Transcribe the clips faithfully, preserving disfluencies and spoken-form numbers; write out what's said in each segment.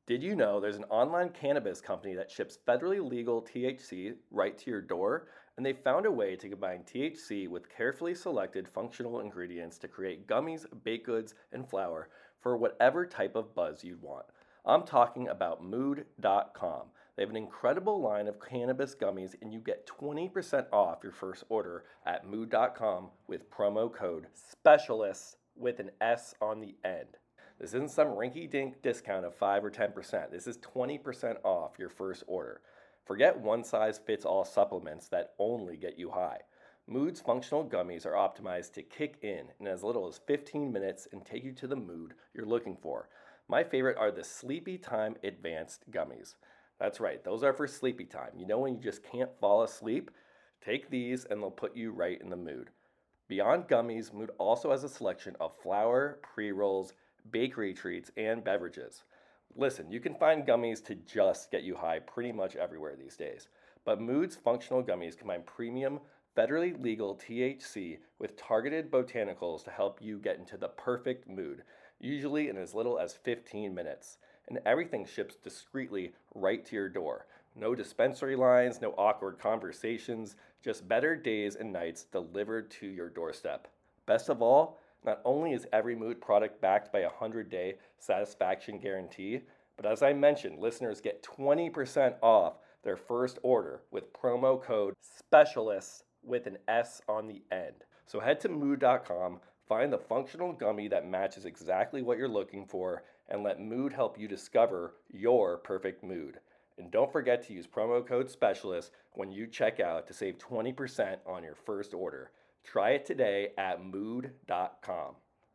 Did you know there's an online cannabis company that ships federally legal T H C right to your door? And they found a way to combine T H C with carefully selected functional ingredients to create gummies, baked goods, and flour for whatever type of buzz you'd want. I'm talking about mood dot com. They have an incredible line of cannabis gummies, and you get twenty percent off your first order at mood dot com with promo code SPECIALIST with an S on the end. This isn't some rinky-dink discount of five or ten percent. This is twenty percent off your first order. Forget one-size-fits-all supplements that only get you high. Mood's functional gummies are optimized to kick in in as little as fifteen minutes and take you to the mood you're looking for. My favorite are the Sleepy Time Advanced Gummies. That's right, those are for sleepy time. You know when you just can't fall asleep? Take these and they'll put you right in the mood. Beyond gummies, Mood also has a selection of flour, pre-rolls, bakery treats, and beverages. Listen, you can find gummies to just get you high pretty much everywhere these days, but Mood's functional gummies combine premium, federally legal T H C with targeted botanicals to help you get into the perfect mood, usually in as little as fifteen minutes. And everything ships discreetly right to your door. No dispensary lines, no awkward conversations, just better days and nights delivered to your doorstep. Best of all, not only is every Mood product backed by a one hundred day satisfaction guarantee, but as I mentioned, listeners get twenty percent off their first order with promo code SPECIALIST with an S on the end. So head to mood dot com, find the functional gummy that matches exactly what you're looking for, and let Mood help you discover your perfect mood. And don't forget to use promo code SPECIALIST when you check out to save twenty percent on your first order. Try it today at mood dot com.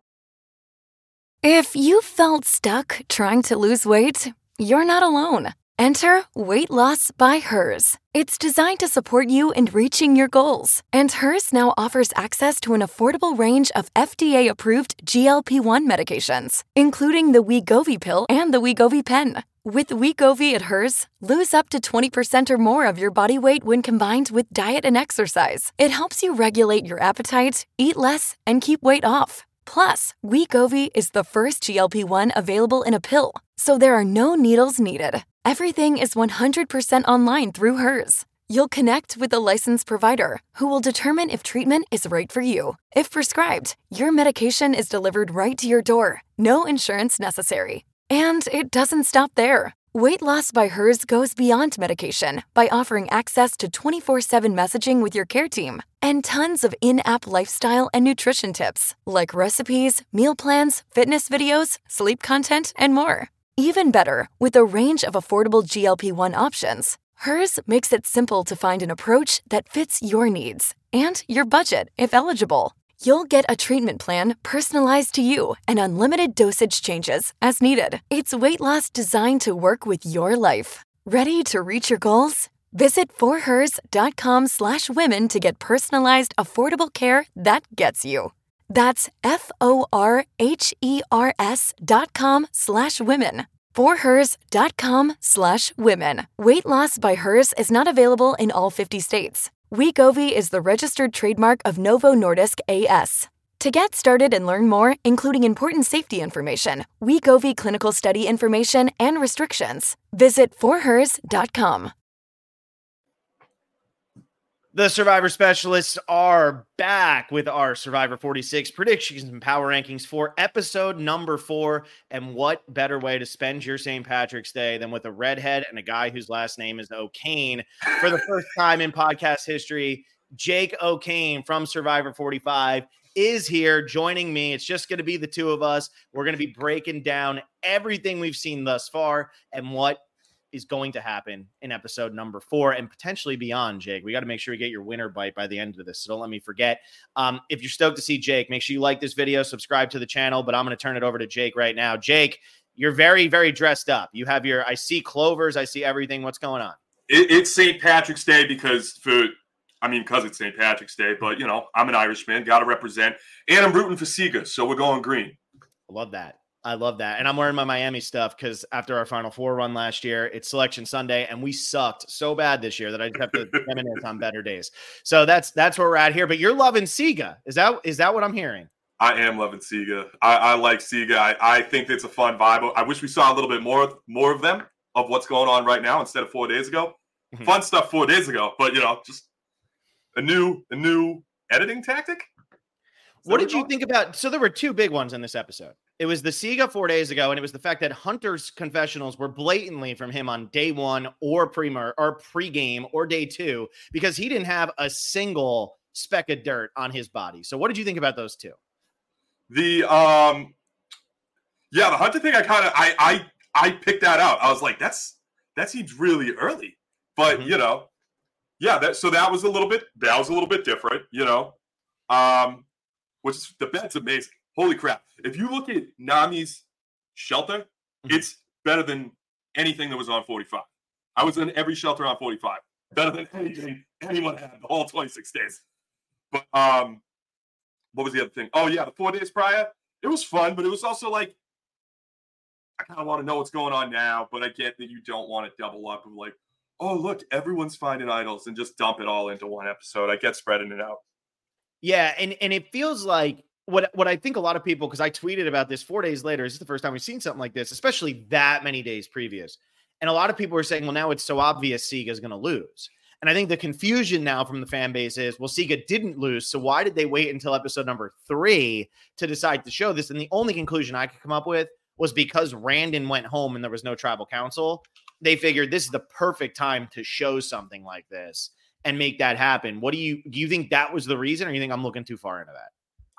If you felt stuck trying to lose weight, you're not alone. Enter Weight Loss by Hers. It's designed to support you in reaching your goals. And Hers now offers access to an affordable range of F D A-approved G L P one medications, including the Wegovy pill and the Wegovy pen. With Wegovy at Hers, lose up to twenty percent or more of your body weight when combined with diet and exercise. It helps you regulate your appetite, eat less, and keep weight off. Plus, Wegovy is the first G L P one available in a pill, so there are no needles needed. Everything is one hundred percent online through Hers. You'll connect with a licensed provider who will determine if treatment is right for you. If prescribed, your medication is delivered right to your door. No insurance necessary. And it doesn't stop there. Weight Loss by Hers goes beyond medication by offering access to twenty-four seven messaging with your care team and tons of in-app lifestyle and nutrition tips like recipes, meal plans, fitness videos, sleep content, and more. Even better, with a range of affordable G L P one options, Hers makes it simple to find an approach that fits your needs and your budget if eligible. You'll get a treatment plan personalized to you and unlimited dosage changes as needed. It's weight loss designed to work with your life. Ready to reach your goals? Visit forhers.com slash women to get personalized, affordable care that gets you. That's F-O-R-H-E-R-S dot com slash women. forhers.com slash women. Weight Loss by Hers is not available in all fifty states. Wegovy is the registered trademark of Novo Nordisk A S. To get started and learn more, including important safety information, Wegovy clinical study information, and restrictions, visit forhers dot com. The Survivor Specialists are back with our Survivor forty-six predictions and power rankings for episode number four. And what better way to spend your Saint Patrick's Day than with a redhead and a guy whose last name is O'Kane. For the first time in podcast history, Jake O'Kane from Survivor forty-five is here joining me. It's just going to be the two of us. We're going to be breaking down everything we've seen thus far and what is going to happen in episode number four and potentially beyond. Jake, we got to make sure we get your winner bite by the end of this, so don't let me forget. Um, if you're stoked to see Jake, make sure you like this video, subscribe to the channel, but I'm going to turn it over to Jake right now. Jake, you're very, very dressed up. You have your, I see clovers, I see everything. What's going on? It, it's Saint Patrick's Day because for, I mean, because it's Saint Patrick's Day, but you know, I'm an Irishman, got to represent, and I'm rooting for Sega, so we're going green. I love that. I love that. And I'm wearing my Miami stuff because after our Final Four run last year, it's Selection Sunday, and we sucked so bad this year that I just have to reminisce on better days. So that's that's where we're at here. But you're loving Sega. Is that is that what I'm hearing? I am loving Sega. I, I like Sega. I, I think it's a fun vibe. I wish we saw a little bit more more of them, of what's going on right now instead of four days ago. Mm-hmm. Fun stuff four days ago, but, you know, just a new a new editing tactic. What did you think about? So there were two big ones in this episode. It was the Sega four days ago, and it was the fact that Hunter's confessionals were blatantly from him on day one or pre-mer or pregame or day two, because he didn't have a single speck of dirt on his body. So what did you think about those two? The um, yeah, the Hunter thing. I kind of I I I picked that out. I was like, that's that seems really early, but mm-hmm. you know, yeah. That so that was a little bit that was a little bit different, you know. Um, which is, the bed's amazing. Holy crap! If you look at Nami's shelter, mm-hmm. it's better than anything that was on forty-five. I was in every shelter on forty-five. Better than anything anyone had the whole twenty-six days. But um. What was the other thing? Oh, yeah, the four days prior. It was fun, but it was also like, I kind of want to know what's going on now, but I get that you don't want to double up of like, oh, look, everyone's finding idols and just dump it all into one episode. I get spreading it out. Yeah, and, and it feels like what, what I think a lot of people, because I tweeted about this four days later, this is the first time we've seen something like this, especially that many days previous. And a lot of people are saying, well, now it's so obvious Sega's going to lose. And I think the confusion now from the fan base is, well, Sega didn't lose, so why did they wait until episode number three to decide to show this? And the only conclusion I could come up with was because Randon went home and there was no tribal council, they figured this is the perfect time to show something like this and make that happen. What do you do? You think that was the reason, or you think I'm looking too far into that?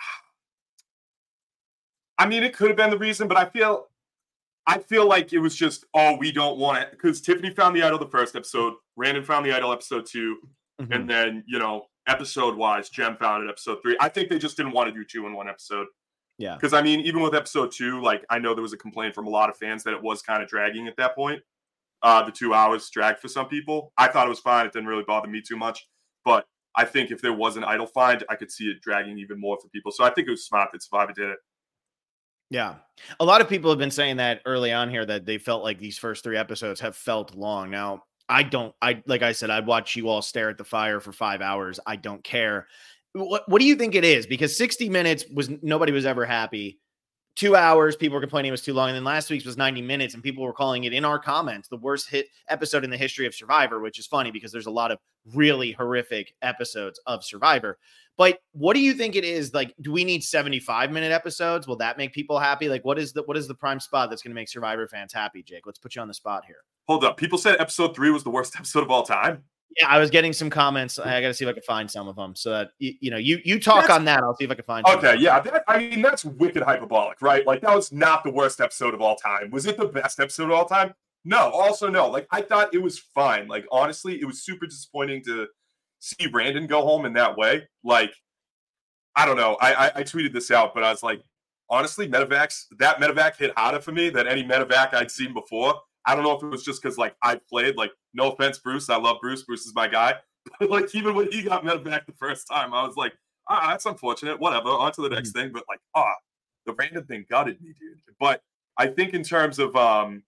I mean, it could have been the reason, but I feel I feel like it was just, oh, we don't want it. Because Tiffany found the idol the first episode, Randon found the idol episode two, mm-hmm. and then, you know, episode-wise, Jem found it episode three. I think they just didn't want to do two in one episode. Yeah. Because, I mean, even with episode two, like, I know there was a complaint from a lot of fans that it was kind of dragging at that point. Uh, the two hours dragged for some people. I thought it was fine. It didn't really bother me too much. But I think if there was an idol find, I could see it dragging even more for people. So I think it was smart that Survivor did it. Yeah. A lot of people have been saying that early on here, that they felt like these first three episodes have felt long. Now, I don't, I, like I said, I'd watch you all stare at the fire for five hours. I don't care. What, what do you think it is? Because sixty minutes was, nobody was ever happy. Two hours, people were complaining it was too long. And then last week's was ninety minutes, and people were calling it in our comments the worst hit episode in the history of Survivor, which is funny because there's a lot of really horrific episodes of Survivor. But what do you think it is? Like, do we need seventy-five minute episodes? Will that make people happy? Like, what is the what is the prime spot that's going to make Survivor fans happy, Jake? Let's put you on the spot here. Hold up. People said episode three was the worst episode of all time. Yeah, I was getting some comments. I got to see if I can find some of them so that, you, you know, you you talk that's, on that. I'll see if I can find Okay, some. yeah. That, I mean, that's wicked hyperbolic, right? Like, that was not the worst episode of all time. Was it the best episode of all time? No. Also, no. Like, I thought it was fine. Like, honestly, it was super disappointing to see Brandon go home in that way. Like, I don't know. I, I I tweeted this out, but I was like, honestly, Medevacs, that Medevac hit harder for me than any Medevac I'd seen before. I don't know if it was just because, like, I played, like, no offense, Bruce. I love Bruce. Bruce is my guy. But, like, even when he got Medevac the first time, I was like, ah, that's unfortunate. Whatever. On to the next mm-hmm. thing. But, like, ah, the random thing gutted me, dude. But I think in terms of, um,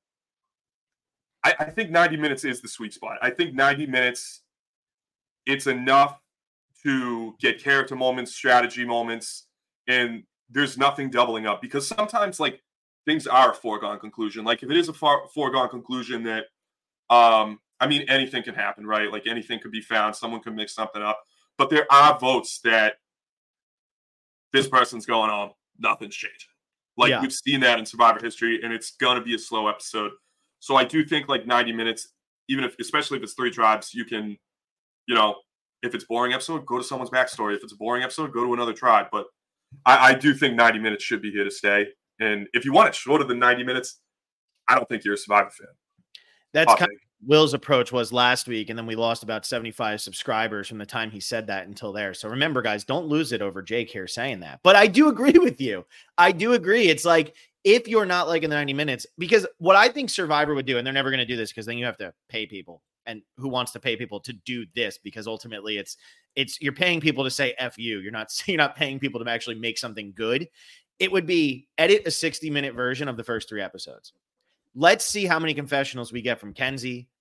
I, I think ninety minutes is the sweet spot. I think ninety minutes, it's enough to get character moments, strategy moments, and there's nothing doubling up. Because sometimes, like, things are a foregone conclusion. Like, if it is a far, foregone conclusion that, um, I mean, anything can happen, right? Like, anything could be found. Someone could mix something up. But there are votes that this person's going on, nothing's changing. Like, yeah. We've seen that in Survivor history, and it's going to be a slow episode. So I do think, like, ninety minutes, even if, especially if it's three tribes, you can, you know, if it's a boring episode, go to someone's backstory. If it's a boring episode, go to another tribe. But I, I do think ninety minutes should be here to stay. And if you want it shorter than ninety minutes, I don't think you're a Survivor fan. That's kind of Will's approach was last week, and then we lost about seventy-five subscribers from the time he said that until there. So remember, guys, don't lose it over Jake here saying that. But I do agree with you. I do agree. It's like, if you're not liking the ninety minutes, because what I think Survivor would do, and they're never going to do this because then you have to pay people. And who wants to pay people to do this? Because ultimately it's, it's, you're paying people to say F you. You're not, you're not paying people to actually make something good. It would be edit a sixty minute version of the first three episodes. Let's see how many confessionals we get from Kenzie,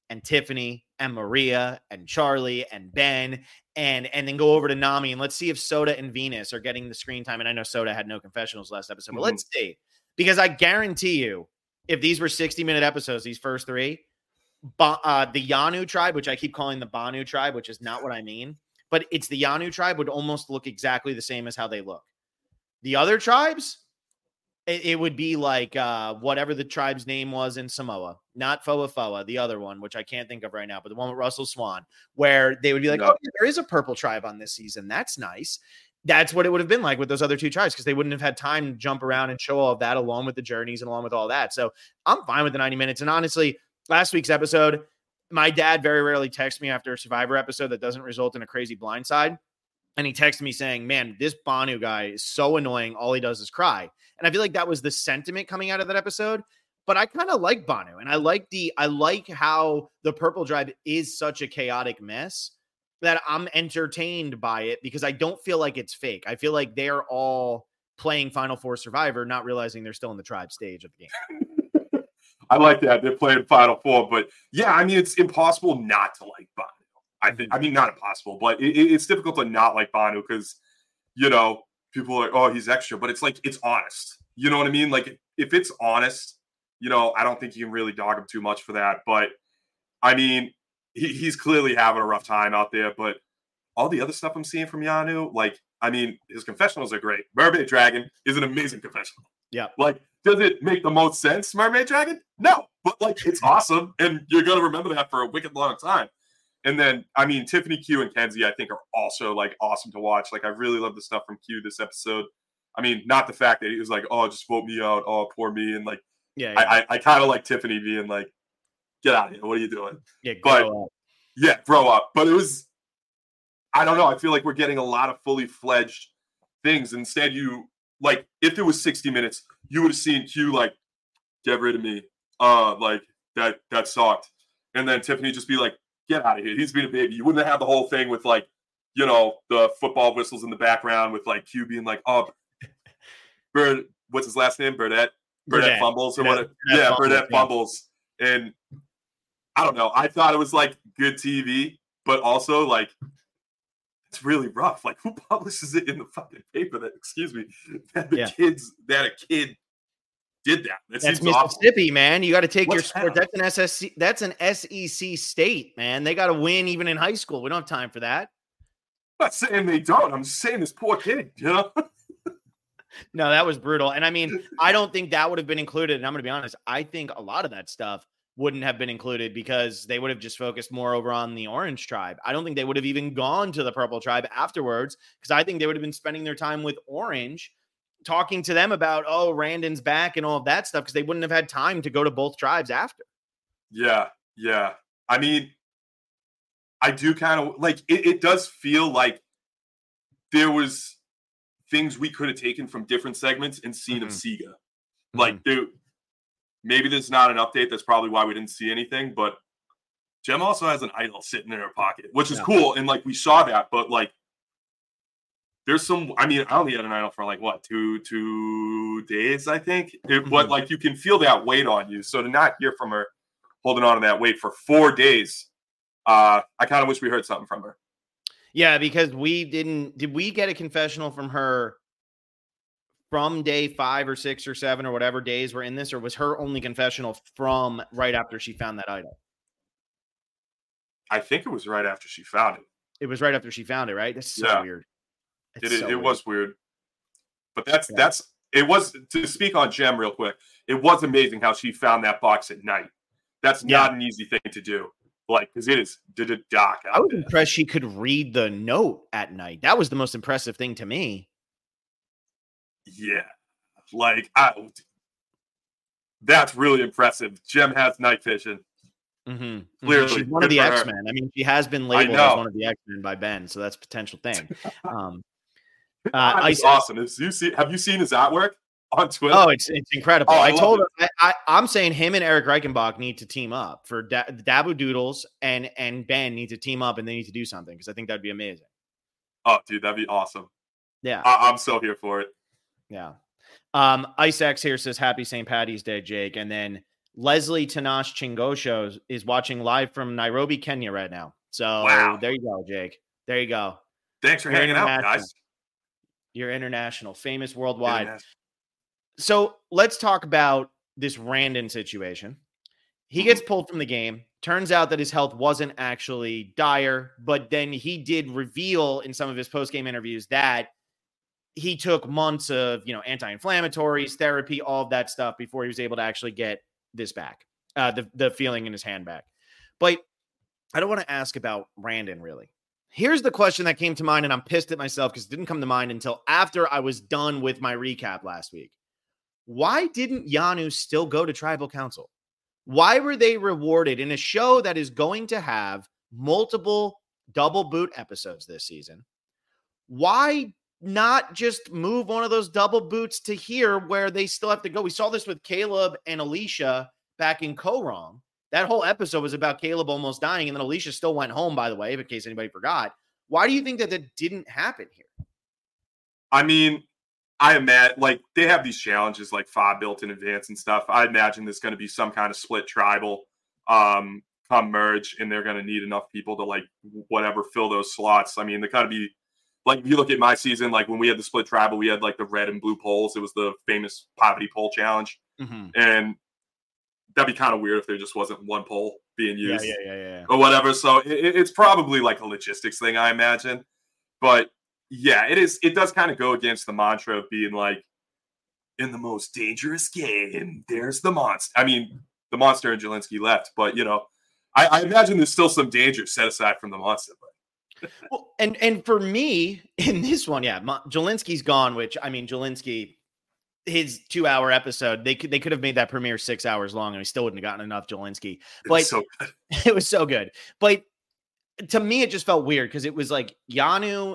and Tiffany and Maria and Charlie and Ben and and then go over to Nami and let's see if Soda and Venus are getting the screen time. And I know Soda had no confessionals last episode, but mm-hmm. let's see. Because I guarantee you, if these were sixty-minute episodes, these first three, ba- uh, the Yanu tribe, which I keep calling the Banu tribe, which is not what I mean, but it's the Yanu tribe would almost look exactly the same as how they look. The other tribes, it, it would be like uh, whatever the tribe's name was in Samoa, not Foa Foa, the other one, which I can't think of right now, but the one with Russell Swan, where they would be like, no. oh, yeah, there is a purple tribe on this season. That's nice. That's what it would have been like with those other two tribes because they wouldn't have had time to jump around and show all of that along with the journeys and along with all that. So I'm fine with the ninety minutes. And honestly, last week's episode, my dad very rarely texts me after a Survivor episode that doesn't result in a crazy blindside. And he texted me saying, man, this Banu guy is so annoying. All he does is cry. And I feel like that was the sentiment coming out of that episode. But I kind of like Banu. And I like the, I like how the Purple Tribe is such a chaotic mess that I'm entertained by it because I don't feel like it's fake. I feel like they're all playing Final Four Survivor, not realizing they're still in the tribe stage of the game. I like that. They're playing Final Four. But yeah, I mean, it's impossible not to like Banu. I think, I mean, not impossible, but it, it's difficult to not like Banu because, you know, people are like, oh, he's extra, but it's like, it's honest. You know what I mean? Like, if it's honest, you know, I don't think you can really dog him too much for that. But, I mean, he, he's clearly having a rough time out there. But all the other stuff I'm seeing from Yanu, like, I mean, his confessionals are great. Mermaid Dragon is an amazing confessional. Yeah. Like, does it make the most sense, Mermaid Dragon? No. But, like, it's awesome. And you're going to remember that for a wicked long time. And then, I mean, Tiffany, Q, and Kenzie, I think, are also, like, awesome to watch. Like, I really love the stuff from Q this episode. I mean, not the fact that he was like, oh, just vote me out. Oh, poor me. And, like, yeah, yeah. I, I, I kind of like Tiffany being like, get out of here. What are you doing? Yeah, but, grow up. Yeah, grow up. But it was, I don't know. I feel like we're getting a lot of fully fledged things. Instead, you, like, if there was sixty minutes, you would have seen Q, like, get rid of me. Uh, like, that, that sucked. And then Tiffany just be like, get out of here. He's being a baby. You wouldn't have had the whole thing with, like, you know, the football whistles in the background with, like, Q being like, oh, Bird, what's his last name? Burdette? Burdette, Burdette fumbles or Burdette, whatever. Burdette Yeah, fumbles, Burdette yeah. fumbles. And I don't know. I thought it was, like, good T V, but also, like, it's really rough. Like, who publishes it in the fucking paper that, excuse me, that the Yeah. kids, that a kid did that? That That's seems awful. Mississippi, man. You got to take your What's sport. that? That's an S S C. That's an S E C state, man. They got to win even in high school. We don't have time for that. I'm not saying they don't. I'm just saying this poor kid, you know? No, that was brutal. And I mean, I don't think that would have been included. And I'm going to be honest. I think a lot of that stuff wouldn't have been included because they would have just focused more over on the Orange tribe. I don't think they would have even gone to the Purple tribe afterwards because I think they would have been spending their time with Orange talking to them about, oh, Randon's back and all of that stuff because they wouldn't have had time to go to both tribes after. Yeah, yeah. I mean, I do kind of like it, it does feel like there was things we could have taken from different segments and seen Mm-hmm. of Sega. Like, dude, maybe there's not an update. That's probably why we didn't see anything. But Jem also has an idol sitting in her pocket, which is Yeah. cool. And like we saw that, but like there's some, I mean, I only had an idol for like what, two, two days, I think. It, Mhm. But like you can feel that weight on you. So to not hear from her holding on to that weight for four days, uh, I kind of wish we heard something from her. Yeah, because we didn't. Did we get a confessional from her from day five or six or seven or whatever days were in this, or was her only confessional from right after she found that idol? I think it was right after she found it. It was right after she found it, right? That's so Yeah. weird. It, It's it, so it weird. was weird. But that's, Yeah. that's, it was, to speak on Jem real quick, it was amazing how she found that box at night. That's Yeah. not an easy thing to do. Like, because it is d- d- dark out I was there. impressed she could read the note at night. That was the most impressive thing to me. Yeah. Like, I, that's really impressive. Jem has night vision. Mm-hmm. Clearly, She's one of good the for her. X-Men. I mean, she has been labeled know. as one of the X-Men by Ben, so that's a potential thing. Um, uh, That's Ice- awesome. Have you, see, have you seen his artwork on Twitter? Oh, it's it's incredible. Oh, I I, love told it. her, I, I, I'm saying him and Eric Reichenbach need to team up for da- Dabu Doodles and and Ben need to team up and they need to do something because I think that'd be amazing. Oh, dude, that'd be awesome. Yeah, I, I'm so here for it. yeah. Um, Ice X here says Happy Saint Patty's Day, Jake, and then Leslie Tanash Chingosho is watching live from Nairobi, Kenya right now. So wow. There you go, Jake. There you go. Thanks for You're hanging out, guys. You're international, famous worldwide. International. So let's talk about this Randon situation. He gets pulled from the game. Turns out that his health wasn't actually dire, but then he did reveal in some of his post-game interviews that he took months of, you know, anti-inflammatories, therapy, all of that stuff before he was able to actually get this back, uh, the, the feeling in his hand back. But I don't want to ask about Randon, really. Here's the question that came to mind, and I'm pissed at myself because it didn't come to mind until after I was done with my recap last week. Why didn't Yanu still go to Tribal Council? Why were they rewarded in a show that is going to have multiple double boot episodes this season? Why not just move one of those double boots to here where they still have to go? We saw this with Caleb and Alicia back in Korong. That whole episode was about Caleb almost dying, and then Alicia still went home, by the way, in case anybody forgot. Why do you think that that didn't happen here? I mean, I imagine, like, they have these challenges, like, F O B built in advance and stuff. I imagine there's going to be some kind of split tribal um, come merge, and they're going to need enough people to, like, whatever, fill those slots. I mean, they're going to be, like, if you look at my season, like, when we had the split tribal, we had, like, the red and blue poles. It was the famous poverty pole challenge. Mm-hmm. And that'd be kind of weird if there just wasn't one pole being used yeah, yeah, yeah, yeah. or whatever. So it, it's probably like a logistics thing, I imagine. But yeah, it is. It does kind of go against the mantra of being like, in the most dangerous game, there's the monster. I mean, the monster and Jelinski left, but you know, I, I imagine there's still some danger set aside from the monster. But. well, and and for me in this one, yeah, Jelinski's gone. Which I mean, Jelinski. His two-hour episode, they could they could have made that premiere six hours long, and we still wouldn't have gotten enough Jelinski. But it was so good. It was so good. But to me, it just felt weird because it was like Yanu.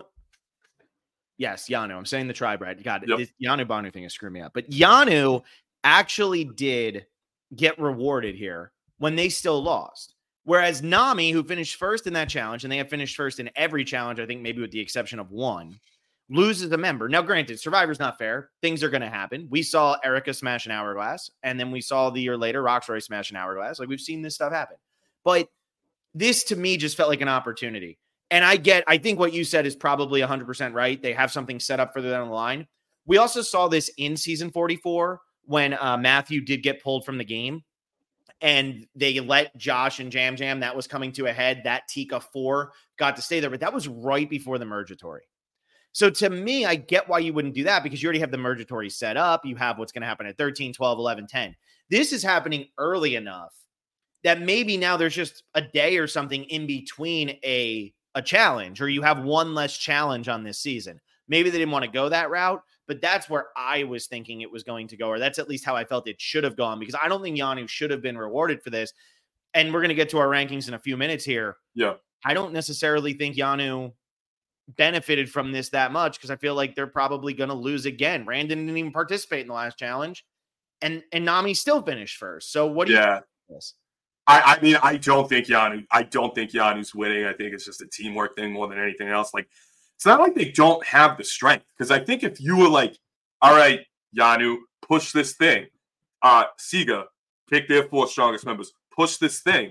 Yes, Yanu. I'm saying the tribe right. God, yep. This Yanu Banu thing is screwing me up. But Yanu actually did get rewarded here when they still lost. Whereas Nami, who finished first in that challenge, and they have finished first in every challenge, I think maybe with the exception of one, loses a member. Now, granted, Survivor's not fair. Things are going to happen. We saw Erica smash an Hourglass, and then we saw the year later Roxroy smash an Hourglass. Like, we've seen this stuff happen. But this, to me, just felt like an opportunity. And I get, I think what you said is probably one hundred percent right. They have something set up further down the line. We also saw this in season forty-four when uh, Matthew did get pulled from the game. And they let Josh and Jam Jam, that was coming to a head. That Tika four got to stay there. But that was right before the Mergatory. So to me, I get why you wouldn't do that because you already have the Mergatory set up. You have what's going to happen at thirteen, twelve, eleven, ten. This is happening early enough that maybe now there's just a day or something in between a, a challenge, or you have one less challenge on this season. Maybe they didn't want to go that route, but that's where I was thinking it was going to go, or that's at least how I felt it should have gone, because I don't think Yanu should have been rewarded for this. And we're going to get to our rankings in a few minutes here. Yeah. I don't necessarily think Yanu benefited from this that much because I feel like they're probably going to lose again. Randon didn't even participate in the last challenge, and and Nami still finished first. So what do yeah. you think of this? I, I mean, I don't think Yanu. I don't think Yanu's winning. I think it's just a teamwork thing more than anything else. Like, it's not like they don't have the strength, because I think if you were like, all right, Yanu, push this thing. Uh, Siga, pick their four strongest members. Push this thing.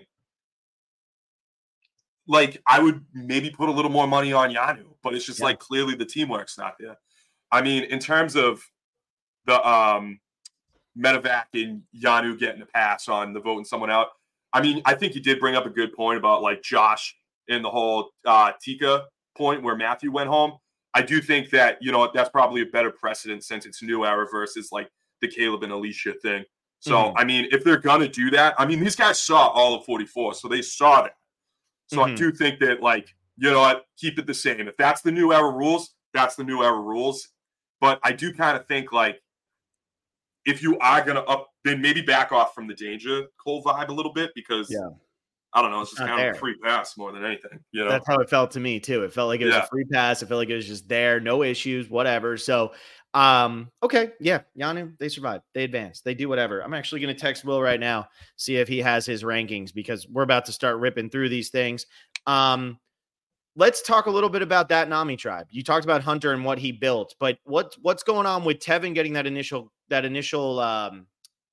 Like, I would maybe put a little more money on Yanu, but it's just yeah. like clearly the teamwork's not there. I mean, in terms of the um, Medevac and Yanu getting a pass on the voting someone out, I mean, I think you did bring up a good point about like Josh and the whole uh, Tika point where Matthew went home. I do think that, you know, that's probably a better precedent since it's New Era versus like the Caleb and Alicia thing. So, mm-hmm. I mean, if they're going to do that, I mean, these guys saw all of forty-four, so they saw that. So mm-hmm. I do think that, like, you know what, keep it the same. If that's the New Era rules, that's the New Era rules. But I do kind of think, like, if you are going to up, then maybe back off from the Danger Cole vibe a little bit, because, yeah. I don't know, it's just kind there. of a free pass more than anything. You know, that's how it felt to me, too. It felt like it was yeah. a free pass. It felt like it was just there, no issues, whatever. So, um, okay, yeah, Yanu, they survived. They advanced. They do whatever. I'm actually going to text Will right now, see if he has his rankings, because we're about to start ripping through these things. Um, let's talk a little bit about that Nami tribe. You talked about Hunter and what he built, but what what's going on with Tevin getting that initial that initial um,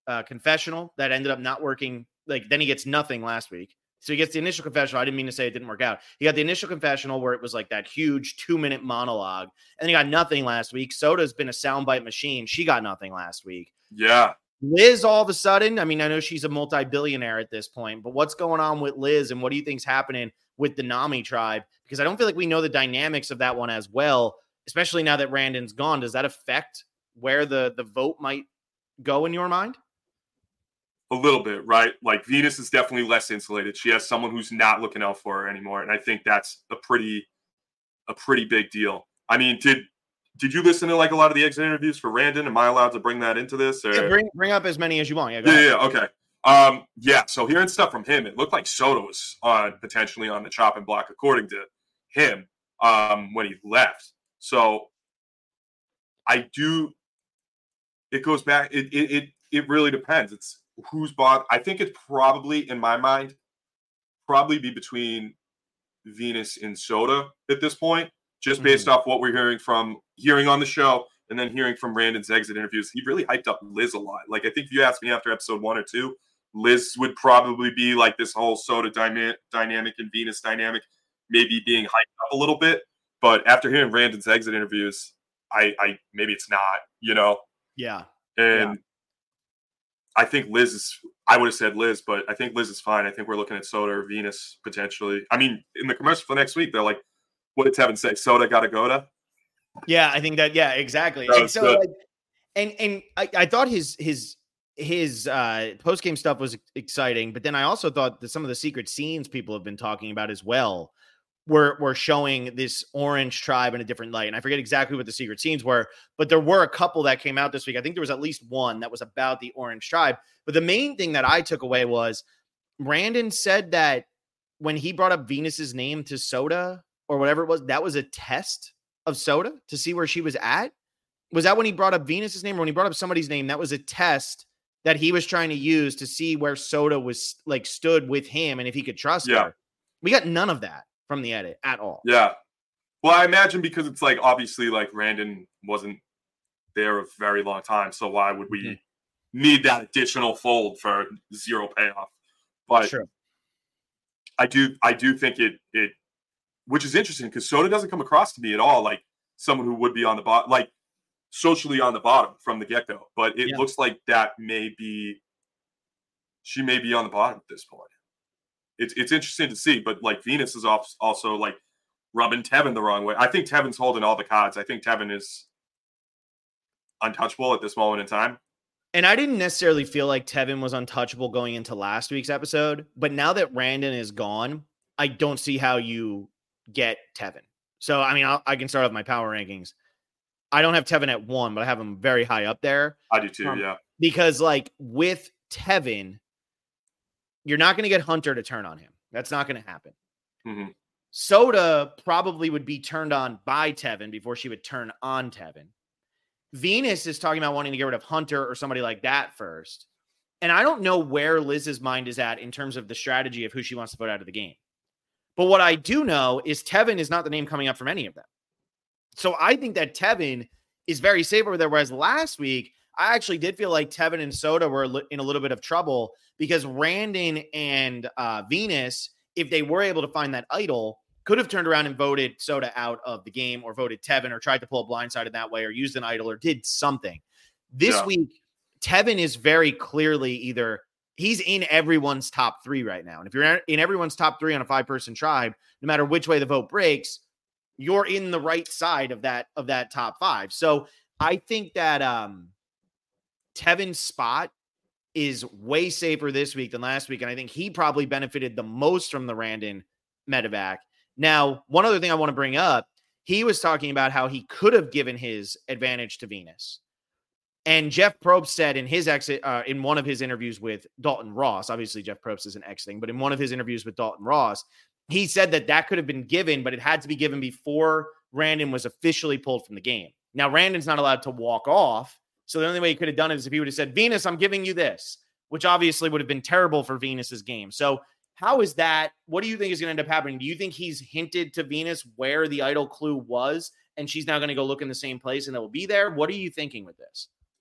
uh, confessional that ended up not working. Like then he gets nothing last week. So he gets the initial confessional. I didn't mean to say it didn't work out. He got the initial confessional where it was like that huge two minute monologue, and then he got nothing last week. Soda's been a soundbite machine. She got nothing last week. Yeah. Liz, all of a sudden, I mean, I know she's a multi-billionaire at this point, but what's going on with Liz, and what do you think's happening with the Nami tribe? Because I don't feel like we know the dynamics of that one as well, especially now that Randon's gone. Does that affect where the, the vote might go in your mind? A little bit, right? Like Venus is definitely less insulated. She has someone who's not looking out for her anymore. And I think that's a pretty, a pretty big deal. I mean, did, did you listen to like a lot of the exit interviews for Randon? Am I allowed to bring that into this? Or? Yeah, bring, bring up as many as you want. Yeah, yeah, yeah, okay. Um, yeah, so hearing stuff from him, it looked like Soda was on potentially on the chopping block, according to him, um, when he left. So I do, it goes back, it, it, it, it really depends. It's, who's bought. I think it's probably, in my mind, probably be between Venus and Soda at this point, just based mm-hmm. off what we're hearing from hearing on the show and then hearing from Randon's exit interviews. He really hyped up Liz a lot. Like, I think if you asked me after episode one or two, Liz would probably be like this whole Soda dyma- dynamic and Venus dynamic, maybe being hyped up a little bit. But after hearing Randon's exit interviews, I, I maybe it's not, you know? Yeah. And yeah. I think Liz is, I would have said Liz, but I think Liz is fine. I think we're looking at Soda or Venus potentially. I mean, in the commercial for next week, they're like, what did Tevin say? Soda got to go to? Yeah, I think that, yeah, exactly. That and so, like, and, and I, I thought his, his, his uh, post-game stuff was exciting, but then I also thought that some of the secret scenes people have been talking about as well were, were showing this orange tribe in a different light. And I forget exactly what the secret scenes were, but there were a couple that came out this week. I think there was at least one that was about the orange tribe. But the main thing that I took away was Randon said that when he brought up Venus's name to Soda or whatever it was, that was a test of Soda to see where she was at. Was that when he brought up Venus's name, or when he brought up somebody's name, that was a test that he was trying to use to see where Soda was like stood with him and if he could trust yeah. her? We got none of that from the edit at all. Yeah. Well, I imagine because it's like, obviously, like Randon wasn't there a very long time. So why would we mm-hmm. need that additional fold for zero payoff? But sure. I do, I do think it, it, which is interesting because Soda doesn't come across to me at all like someone who would be on the bottom, like socially on the bottom from the get-go. But it yeah. looks like that may be, she may be on the bottom at this point. It's it's interesting to see, but like Venus is also like rubbing Tevin the wrong way. I think Tevin's holding all the cards. I think Tevin is untouchable at this moment in time. And I didn't necessarily feel like Tevin was untouchable going into last week's episode, but now that Randon is gone, I don't see how you get Tevin. So, I mean, I'll, I can start off my power rankings. I don't have Tevin at one, but I have him very high up there. I do too, um, yeah. Because like with Tevin, you're not going to get Hunter to turn on him. That's not going to happen. Mm-hmm. Soda probably would be turned on by Tevin before she would turn on Tevin. Venus is talking about wanting to get rid of Hunter or somebody like that first. And I don't know where Liz's mind is at in terms of the strategy of who she wants to put out of the game. But what I do know is Tevin is not the name coming up from any of them. So I think that Tevin is very safe over there. Whereas last week, I actually did feel like Tevin and Soda were in a little bit of trouble because Randon and uh, Venus, if they were able to find that idol, could have turned around and voted Soda out of the game or voted Tevin or tried to pull a blindside in that way or used an idol or did something. This yeah. week, Tevin is very clearly either he's in everyone's top three right now. And if you're in everyone's top three on a five-person tribe, no matter which way the vote breaks, you're in the right side of that of that top five. So I think that um, Tevin's spot is way safer this week than last week. And I think he probably benefited the most from the Randon medevac. Now, one other thing I want to bring up, he was talking about how he could have given his advantage to Venus. And Jeff Probst said in his exit, uh, in one of his interviews with Dalton Ross, obviously Jeff Probst is an X thing, but in one of his interviews with Dalton Ross, he said that that could have been given, but it had to be given before Randon was officially pulled from the game. Now, Randon's not allowed to walk off. So the only way he could have done it is if he would have said, Venus, I'm giving you this, which obviously would have been terrible for Venus's game. So how is that? What do you think is going to end up happening? Do you think he's hinted to Venus where the idol clue was, and she's now going to go look in the same place and it will be there? What are you thinking with this?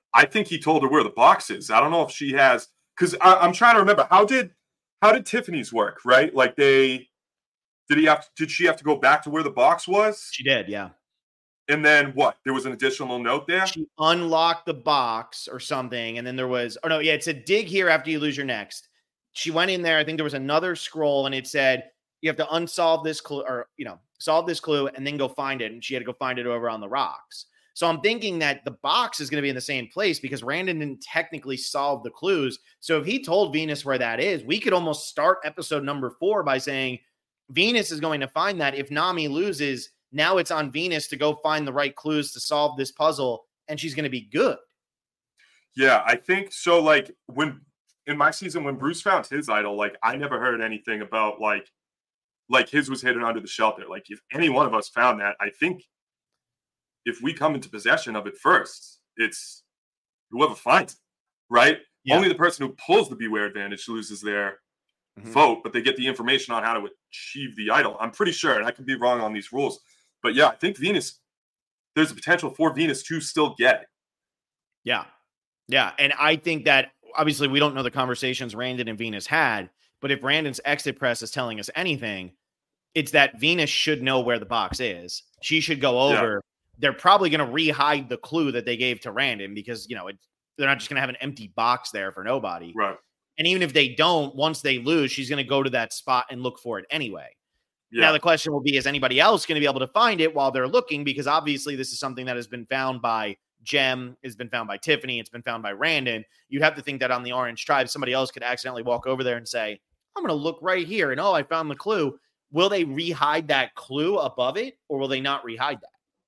I think he told her where the box is. I don't know if she has, because I'm trying to remember how did how did Tiffany's work, right? Like they did he have to, did she have to go back to where the box was? She did, yeah. And then what? There was an additional note there? She unlocked the box or something, and then there was, oh no, yeah, it said dig here after you lose your next. She went in there. I think there was another scroll, and it said you have to unsolve this clue, or you know, solve this clue, and then go find it. And she had to go find it over on the rocks. So I'm thinking that the box is going to be in the same place because Randon didn't technically solve the clues. So if he told Venus where that is, we could almost start episode number four by saying Venus is going to find that. If Nami loses, now it's on Venus to go find the right clues to solve this puzzle, and she's going to be good. Yeah, I think so. Like when in my season, when Bruce found his idol, like I never heard anything about like like his was hidden under the shelter. Like if any one of us found that, I think if we come into possession of it first, it's whoever finds it, right? Yeah. Only the person who pulls the beware advantage loses their mm-hmm. vote, but they get the information on how to achieve the idol. I'm pretty sure, and I could be wrong on these rules. But yeah, I think Venus, there's a potential for Venus to still get it. Yeah. Yeah. And I think that obviously we don't know the conversations Randon and Venus had, but if Randon's exit press is telling us anything, it's that Venus should know where the box is. She should go over. Yeah. They're probably going to re-hide the clue that they gave to Randon because, you know, it, they're not just going to have an empty box there for nobody. Right. And even if they don't, once they lose, she's going to go to that spot and look for it anyway. Yeah. Now, the question will be, is anybody else going to be able to find it while they're looking? Because obviously this is something that has been found by Jem, has been found by Tiffany, it's been found by Randon. You'd have to think that on the Orange Tribe, somebody else could accidentally walk over there and say, I'm going to look right here. And, oh, I found the clue. Will they re-hide that clue above it, or will they not re-hide that?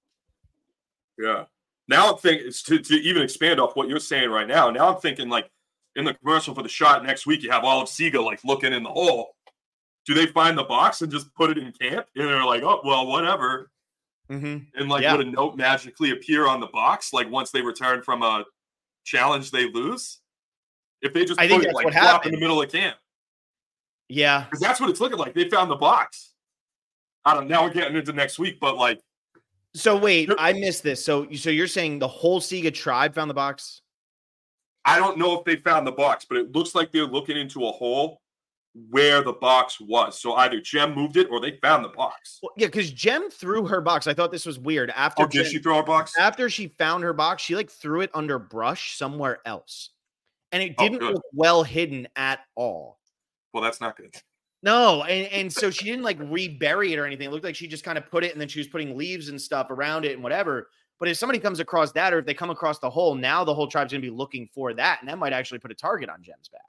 Yeah. Now I'm thinking, to, to even expand off what you're saying right now, now I'm thinking like in the commercial for the shot next week, you have Olive Seagull like looking in the hole. Do they find the box and just put it in camp? And they're like, oh, well, whatever. Mm-hmm. And like, yeah. would a note magically appear on the box? Like once they return from a challenge they lose? If they just I put think it like flop in the middle of camp. Yeah. Because that's what it's looking like. They found the box. I don't know. Now we're getting into next week, but like. So wait, I missed this. So, so you're saying the whole Sega tribe found the box? I don't know if they found the box, but it looks like they're looking into a hole where the box was. So either Jem moved it or they found the box. Well, yeah, because Jem threw her box. I thought this was weird. After oh, did Jem, she throw her box? After she found her box, she like threw it under brush somewhere else. And it didn't oh, look well hidden at all. Well, that's not good. No, and, and so she didn't like rebury it or anything. It looked like she just kind of put it and then she was putting leaves and stuff around it and whatever. But if somebody comes across that, or if they come across the hole, now the whole tribe's going to be looking for that. And that might actually put a target on Jem's back.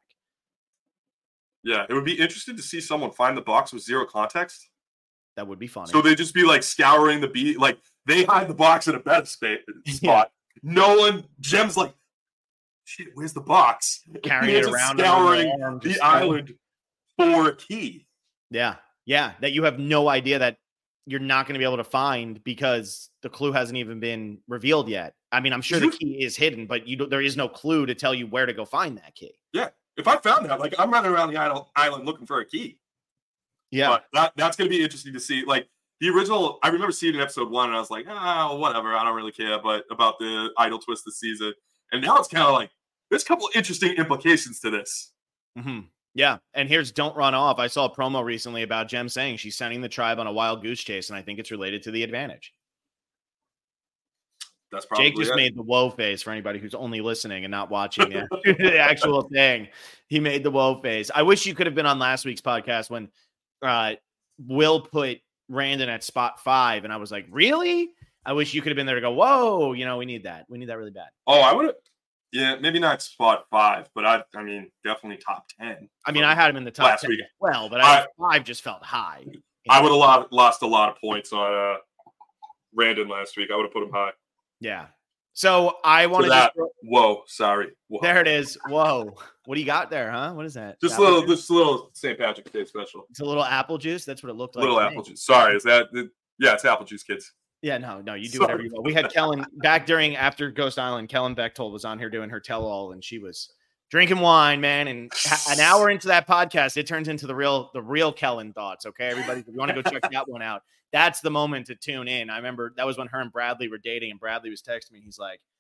Yeah, it would be interesting to see someone find the box with zero context. That would be funny. So they just be like scouring the beat. Like they hide the box in a better space, spot. Yeah. No one, Jem's like, shit, where's the box? Carrying it around. Scouring arm, the island for a key. Yeah. Yeah. That you have no idea that you're not going to be able to find because the clue hasn't even been revealed yet. I mean, I'm sure the key is hidden, but you there is no clue to tell you where to go find that key. Yeah. If I found that, like I'm running around the island looking for a key. Yeah. But that, that's going to be interesting to see. Like the original, I remember seeing in episode one and I was like, oh, whatever. I don't really care but about the idol twist this season. And now it's kind of like, there's a couple interesting implications to this. Mm-hmm. Yeah. And here's Don't Run Off. I saw a promo recently about Jem saying she's sending the tribe on a wild goose chase. And I think it's related to the advantage. That's probably Jake just it. made the whoa face for anybody who's only listening and not watching the, the actual thing. He made the whoa face. I wish you could have been on last week's podcast when uh, Will put Randon at spot five. And I was like, really? I wish you could have been there to go, whoa, you know, we need that. We need that really bad. Oh, I would have. Yeah, maybe not spot five, but I I mean, definitely top ten. I mean, I had him in the top last ten week. as well, but I, I, five just felt high. You know? I would have lost a lot of points on uh, Randon last week. I would have put him high. Yeah. So I wanted so that, to. Whoa, sorry. Whoa. There it is. Whoa. What do you got there, huh? What is that? Just a little, juice? just a little Saint Patrick's Day special. It's a little apple juice. That's what it looked like. Little apple juice. Sorry, is that? Yeah, it's apple juice, kids. Yeah, no, no, you do Sorry. whatever you want. We had Kellen back during after Ghost Island. Kellen Bechtold was on here doing her tell-all, and she was drinking wine, man. And an hour into that podcast, it turns into the real, the real Kellen thoughts. Okay, everybody, if you want to go check that one out, that's the moment to tune in. I remember that was when her and Bradley were dating, and Bradley was texting me. He's like,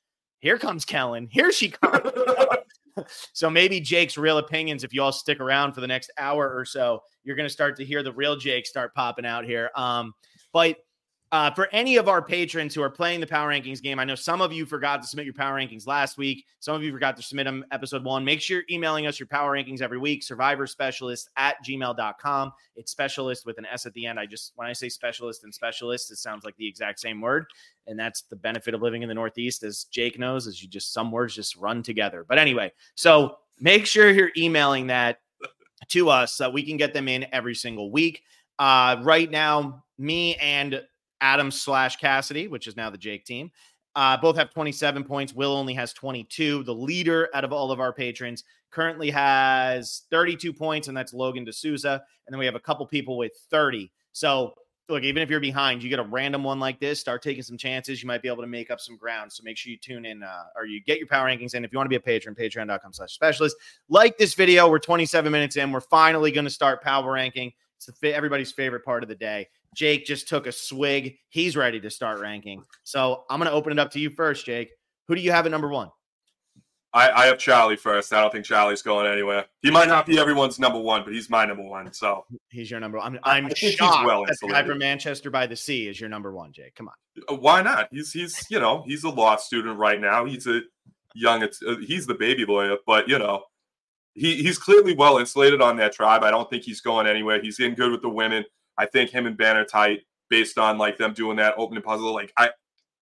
Here comes Kellen. Here she comes. So maybe Jake's real opinions, if you all stick around for the next hour or so, you're going to start to hear the real Jake start popping out here. Um, but uh, for any of our patrons who are playing the Power Rankings game, I know some of you forgot to submit your Power Rankings last week. Some of you forgot to submit them episode one. Make sure you're emailing us your Power Rankings every week, survivor specialist at gmail dot com. It's specialist with an S at the end. I just, when I say specialist and specialist, it sounds like the exact same word. And that's the benefit of living in the Northeast, as Jake knows, is you just, some words just run together. But anyway, so make sure you're emailing that to us so we can get them in every single week. Uh, right now, me and Adam slash Cassidy, which is now the Jake team, uh, both have twenty-seven points. Will only has twenty-two. The leader out of all of our patrons currently has thirty-two points, and that's Logan D'Souza. And then we have a couple people with thirty. So look, even if you're behind, you get a random one like this, start taking some chances. You might be able to make up some ground. So make sure you tune in uh, or you get your Power Rankings in. If you want to be a patron, patreon dot com slash specialist. Like this video, we're twenty-seven minutes in. We're finally going to start Power Ranking. It's the, everybody's favorite part of the day. Jake just took a swig. He's ready to start ranking. So I'm going to open it up to you first, Jake. Who do you have at number one? I, I have Charlie first. I don't think Charlie's going anywhere. He might not be everyone's number one, but he's my number one. So he's your number one. I'm, I'm I think shocked he's well that the guy from Manchester by the Sea is your number one, Jake. Come on. Why not? He's he's you know he's a law student right now. He's a young. It's uh, he's the baby lawyer, but you know he he's clearly well insulated on that tribe. I don't think he's going anywhere. He's in good with the women. I think him and Ben are tight based on like them doing that opening puzzle. Like I,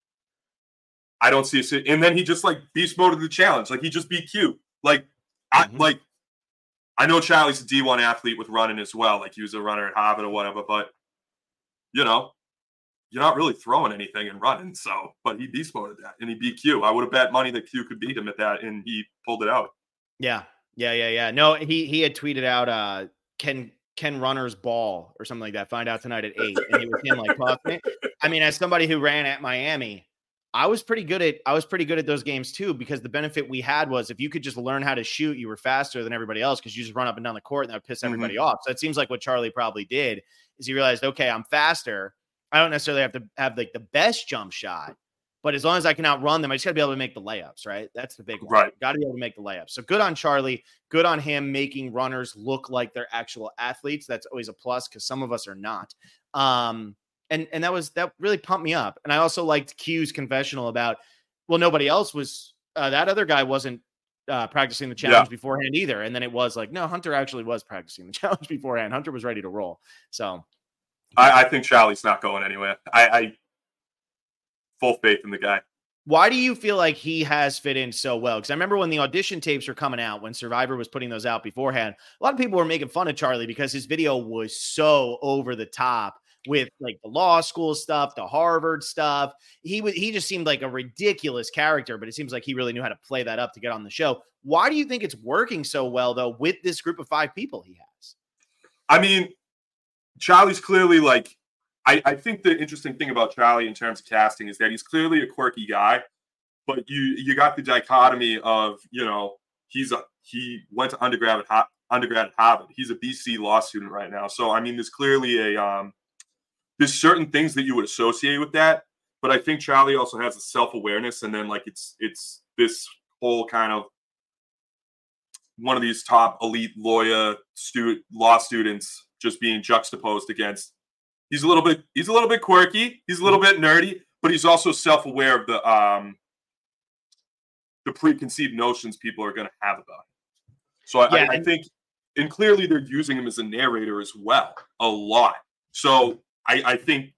I don't see it. And then he just like beast moded the challenge. Like he just beat Q. Like mm-hmm. I like. I know Charlie's a D one athlete with running as well. Like he was a runner at Harvard or whatever. But you know, you're not really throwing anything and running. So, but he beast moded that and he beat Q. I would have bet money that Q could beat him at that, and he pulled it out. Yeah, yeah, yeah, yeah. No, he he had tweeted out, uh, "Can." Ken Runner's ball or something like that. Find out tonight at eight. And it was him like tossing it. I mean, as somebody who ran at Miami, I was pretty good at I was pretty good at those games too, because the benefit we had was if you could just learn how to shoot, you were faster than everybody else because you just run up and down the court and that would piss everybody mm-hmm. off. So it seems like what Charlie probably did is he realized, okay, I'm faster. I don't necessarily have to have like the best jump shot, but as long as I can outrun them, I just got to be able to make the layups, right? That's the big one. Right. Got to be able to make the layups. So good on Charlie. Good on him making runners look like they're actual athletes. That's always a plus because some of us are not. Um, and and that was that really pumped me up. And I also liked Q's confessional about, well, nobody else was. Uh, that other guy wasn't uh, practicing the challenge yeah. beforehand either. And then it was like, no, Hunter actually was practicing the challenge beforehand. Hunter was ready to roll. So I, I think Charlie's not going anywhere. I, I full faith in the guy. Why do you feel like he has fit in so well? Because I remember when the audition tapes were coming out, when Survivor was putting those out beforehand, a lot of people were making fun of Charlie because his video was so over the top with like the law school stuff, the Harvard stuff. He was, he just seemed like a ridiculous character, but it seems like he really knew how to play that up to get on the show. Why do you think it's working so well though with this group of five people he has? I mean, Charlie's clearly like, I, I think the interesting thing about Charlie in terms of casting is that he's clearly a quirky guy, but you you got the dichotomy of, you know, he's a he went to undergrad at undergrad at Harvard. He's a B C law student right now. So I mean, there's clearly a um, there's certain things that you would associate with that, but I think Charlie also has a self-awareness, and then like it's it's this whole kind of one of these top elite lawyer student law students just being juxtaposed against. He's a little bit he's a little bit quirky, he's a little bit nerdy, but he's also self-aware of the um the preconceived notions people are going to have about him. So I, yeah, I, I think, and clearly they're using him as a narrator as well, a lot. So I, I think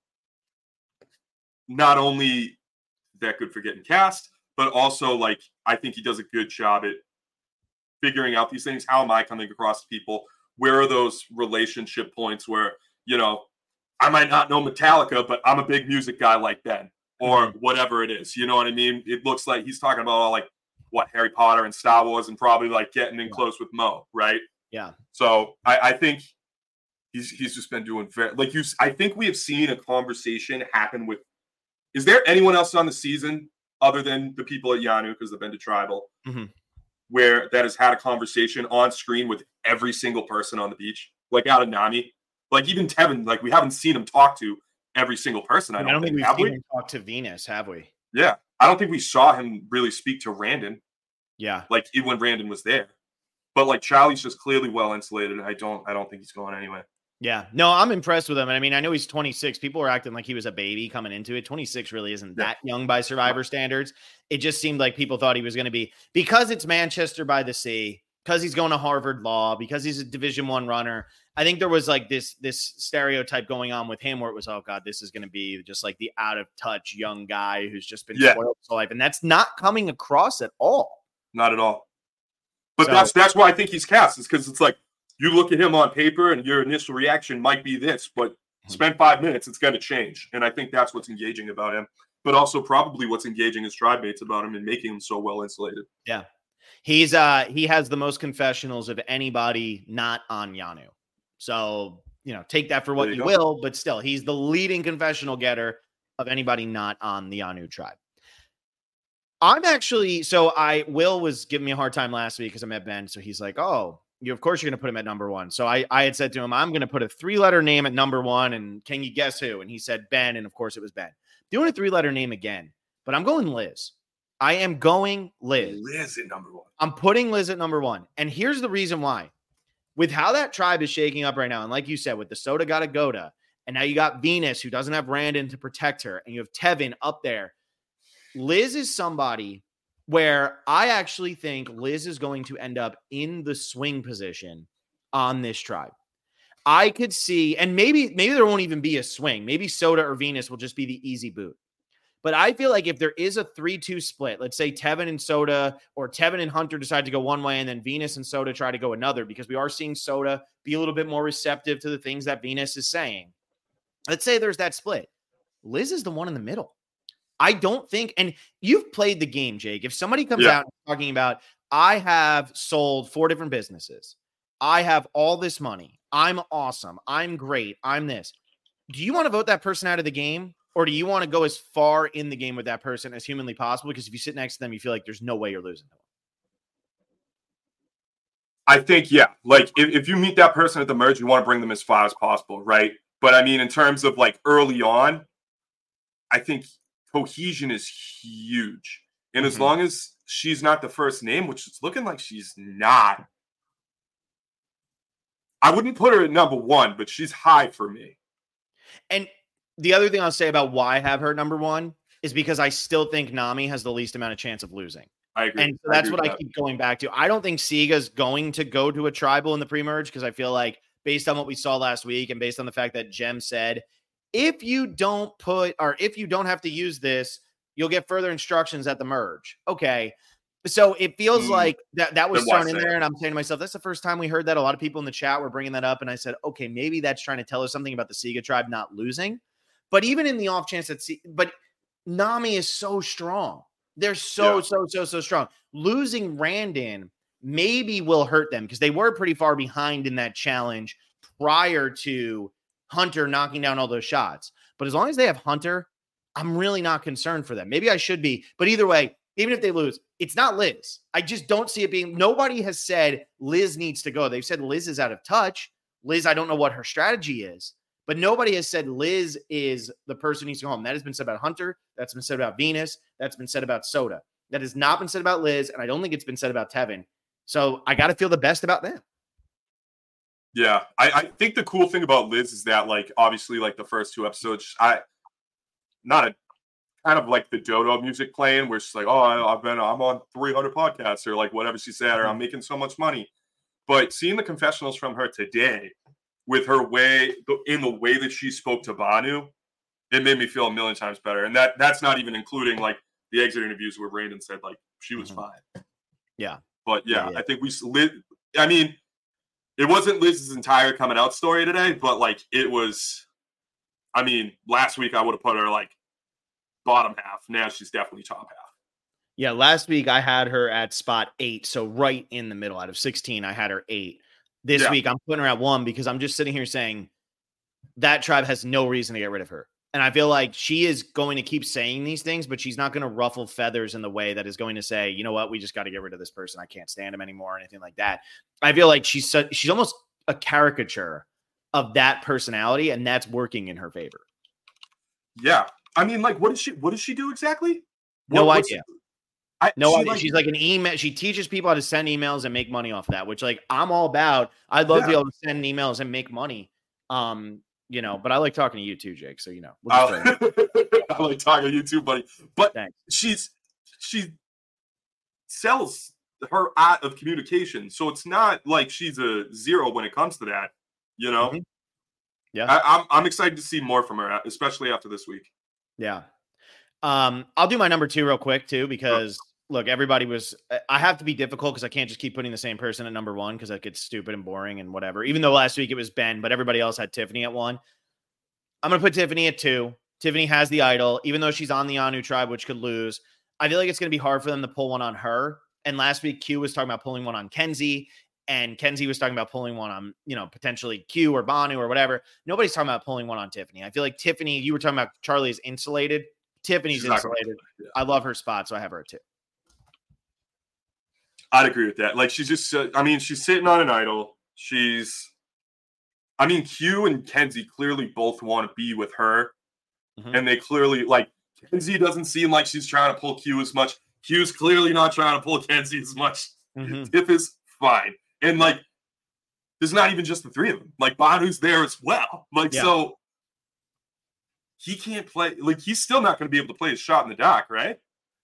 not only that good for getting cast, but also like I think he does a good job at figuring out these things. How am I coming across to people? Where are those relationship points where, you know, I might not know Metallica, but I'm a big music guy like Ben, or mm-hmm. whatever it is. You know what I mean? It looks like he's talking about all like what Harry Potter and Star Wars and probably like getting in yeah. close with Mo, right? Yeah. So I, I think he's he's just been doing very like you. I think we have seen a conversation happen with. Is there anyone else on the season other than the people at Yanu because they've been to Tribal, mm-hmm. where that has had a conversation on screen with every single person on the beach, like out of Nami? Like even Tevin, like we haven't seen him talk to every single person. I don't, I don't think, think we've have seen we? him talk to Venus, have we? Yeah. I don't think we saw him really speak to Randon. Yeah. Like when Randon was there. But like Charlie's just clearly well insulated. I don't I don't think he's going anywhere. Yeah. No, I'm impressed with him. And I mean, I know he's twenty-six. People were acting like he was a baby coming into it. twenty-six really isn't Yeah. that young by Survivor standards. It just seemed like people thought he was going to be, because it's Manchester by the Sea, because he's going to Harvard Law, because he's a Division One runner. I think there was like this this stereotype going on with him where it was, oh God, this is going to be just like the out of touch young guy who's just been Yeah. spoiled his whole life. And that's not coming across at all. Not at all. But So- that's that's why I think he's cast, is because it's like you look at him on paper and your initial reaction might be this, but spend five minutes, it's going to change. And I think that's what's engaging about him, but also probably what's engaging his tribe mates about him and making him so well insulated. Yeah. He's uh he has the most confessionals of anybody not on Yanu. So, you know, take that for what There you, you will, but still, he's the leading confessional getter of anybody not on the Yanu tribe. I'm actually, so I, Will was giving me a hard time last week because I met Ben. So he's like, oh, you, of course you're going to put him at number one. So I, I had said to him, I'm going to put a three letter name at number one. And can you guess who? And he said Ben. And of course it was Ben. Doing a three letter name again, but I'm going Liz. I am going Liz. Liz at number one. I'm putting Liz at number one. And here's the reason why. With how that tribe is shaking up right now, and like you said, with the Soda Gata Goda, and now you got Venus, who doesn't have Randon to protect her, and you have Tevin up there. Liz is somebody where I actually think Liz is going to end up in the swing position on this tribe. I could see, and maybe maybe there won't even be a swing. Maybe Soda or Venus will just be the easy boot. But I feel like if there is a three two split, let's say Tevin and Soda or Tevin and Hunter decide to go one way and then Venus and Soda try to go another, because we are seeing Soda be a little bit more receptive to the things that Venus is saying. Let's say there's that split. Liz is the one in the middle. I don't think, and you've played the game, Jake. If somebody comes Yeah. out talking about, I have sold four different businesses, I have all this money, I'm awesome, I'm great, I'm this. Do you want to vote that person out of the game? Or do you want to go as far in the game with that person as humanly possible? Because if you sit next to them, you feel like there's no way you're losing to them. I think, yeah, like if, if you meet that person at the merge, you want to bring them as far as possible, right? But I mean, in terms of like early on, I think cohesion is huge. And as Mhm. long as she's not the first name, which it's looking like she's not, I wouldn't put her at number one, but she's high for me. And the other thing I'll say about why I have her number one is because I still think Nami has the least amount of chance of losing. I agree. And so I that's agree what with I that. keep going back to. I don't think Siga's going to go to a tribal in the pre-merge, because I feel like based on what we saw last week and based on the fact that Jem said, if you don't put, or if you don't have to use this, you'll get further instructions at the merge. Okay. So it feels Mm. like that, that was Then why thrown in say there. it? And I'm saying to myself, that's the first time we heard that. A lot of people in the chat were bringing that up. And I said, okay, maybe that's trying to tell us something about the Siga tribe not losing. But even in the off chance that, C- but Nami is so strong. They're so, Yeah. so, so, so strong. Losing Randon maybe will hurt them, because they were pretty far behind in that challenge prior to Hunter knocking down all those shots. But as long as they have Hunter, I'm really not concerned for them. Maybe I should be. But either way, even if they lose, it's not Liz. I just don't see it being, nobody has said Liz needs to go. They've said Liz is out of touch. Liz, I don't know what her strategy is. But nobody has said Liz is the person who needs to go home. That has been said about Hunter. That's been said about Venus. That's been said about Soda. That has not been said about Liz. And I don't think it's been said about Tevin. So I got to feel the best about them. Yeah, I, I think the cool thing about Liz is that, like, obviously, like the first two episodes, I not a kind of like the Dodo music playing, where she's like, "Oh, I, I've been, I'm on three hundred podcasts," or like whatever she said, or "I'm making so much money." But seeing the confessionals from her today, with her way, in the way that she spoke to Banu, it made me feel a million times better. And that that's not even including like the exit interviews where Brandon said like she was Mhm. fine. Yeah. But yeah, Yeah, yeah. I think we lit. I mean, it wasn't Liz's entire coming out story today, but like it was. I mean, last week I would have put her like bottom half. Now she's definitely top half. Yeah. Last week I had her at spot eight. So right in the middle. Out of sixteen, I had her eight. This Yeah. week I'm putting her at one, because I'm just sitting here saying that tribe has no reason to get rid of her. And I feel like she is going to keep saying these things, but she's not going to ruffle feathers in the way that is going to say, you know what, we just got to get rid of this person. I can't stand him anymore, or anything like that. I feel like she's su- she's almost a caricature of that personality, and that's working in her favor. Yeah, I mean, like, what does she? What does she do exactly? No What- idea. I, No she, idea. like, She's like an email. She teaches people how to send emails and make money off of that, which like I'm all about. I'd love to be Yeah. able to send emails and make money. Um, you know, but I like talking to you too, Jake. So you know, we'll just throw it I, I like talking to you too, buddy. But Thanks. she's she sells her art of communication, so it's not like she's a zero when it comes to that. You know, Mhm. Yeah. I, I'm I'm excited to see more from her, especially after this week. Yeah. Um, I'll do my number two real quick too, because look, everybody was, I have to be difficult because I can't just keep putting the same person at number one because that gets stupid and boring and whatever. Even though last week it was Ben, but everybody else had Tiffany at one. I'm going to put Tiffany at two. Tiffany has the idol, even though she's on the Anu tribe, which could lose. I feel like it's going to be hard for them to pull one on her. And last week, Q was talking about pulling one on Kenzie, and Kenzie was talking about pulling one on, you know, potentially Q or Banu or whatever. Nobody's talking about pulling one on Tiffany. I feel like Tiffany, you were talking about Charlie is insulated. Tiffany's She's not insulated. gonna- yeah. I love her spot, so I have her at two. I'd agree with that. Like she's just, uh, I mean, she's sitting on an idol. She's, I mean, Q and Kenzie clearly both want to be with her, Mhm. and they clearly like Kenzie doesn't seem like she's trying to pull Q as much. Q's clearly not trying to pull Kenzie as much. Mhm. Tiff is fine, and like, there's not even just the three of them. Like Banu's there as well. Like Yeah. so, he can't play. Like he's still not going to be able to play his shot in the dock, right?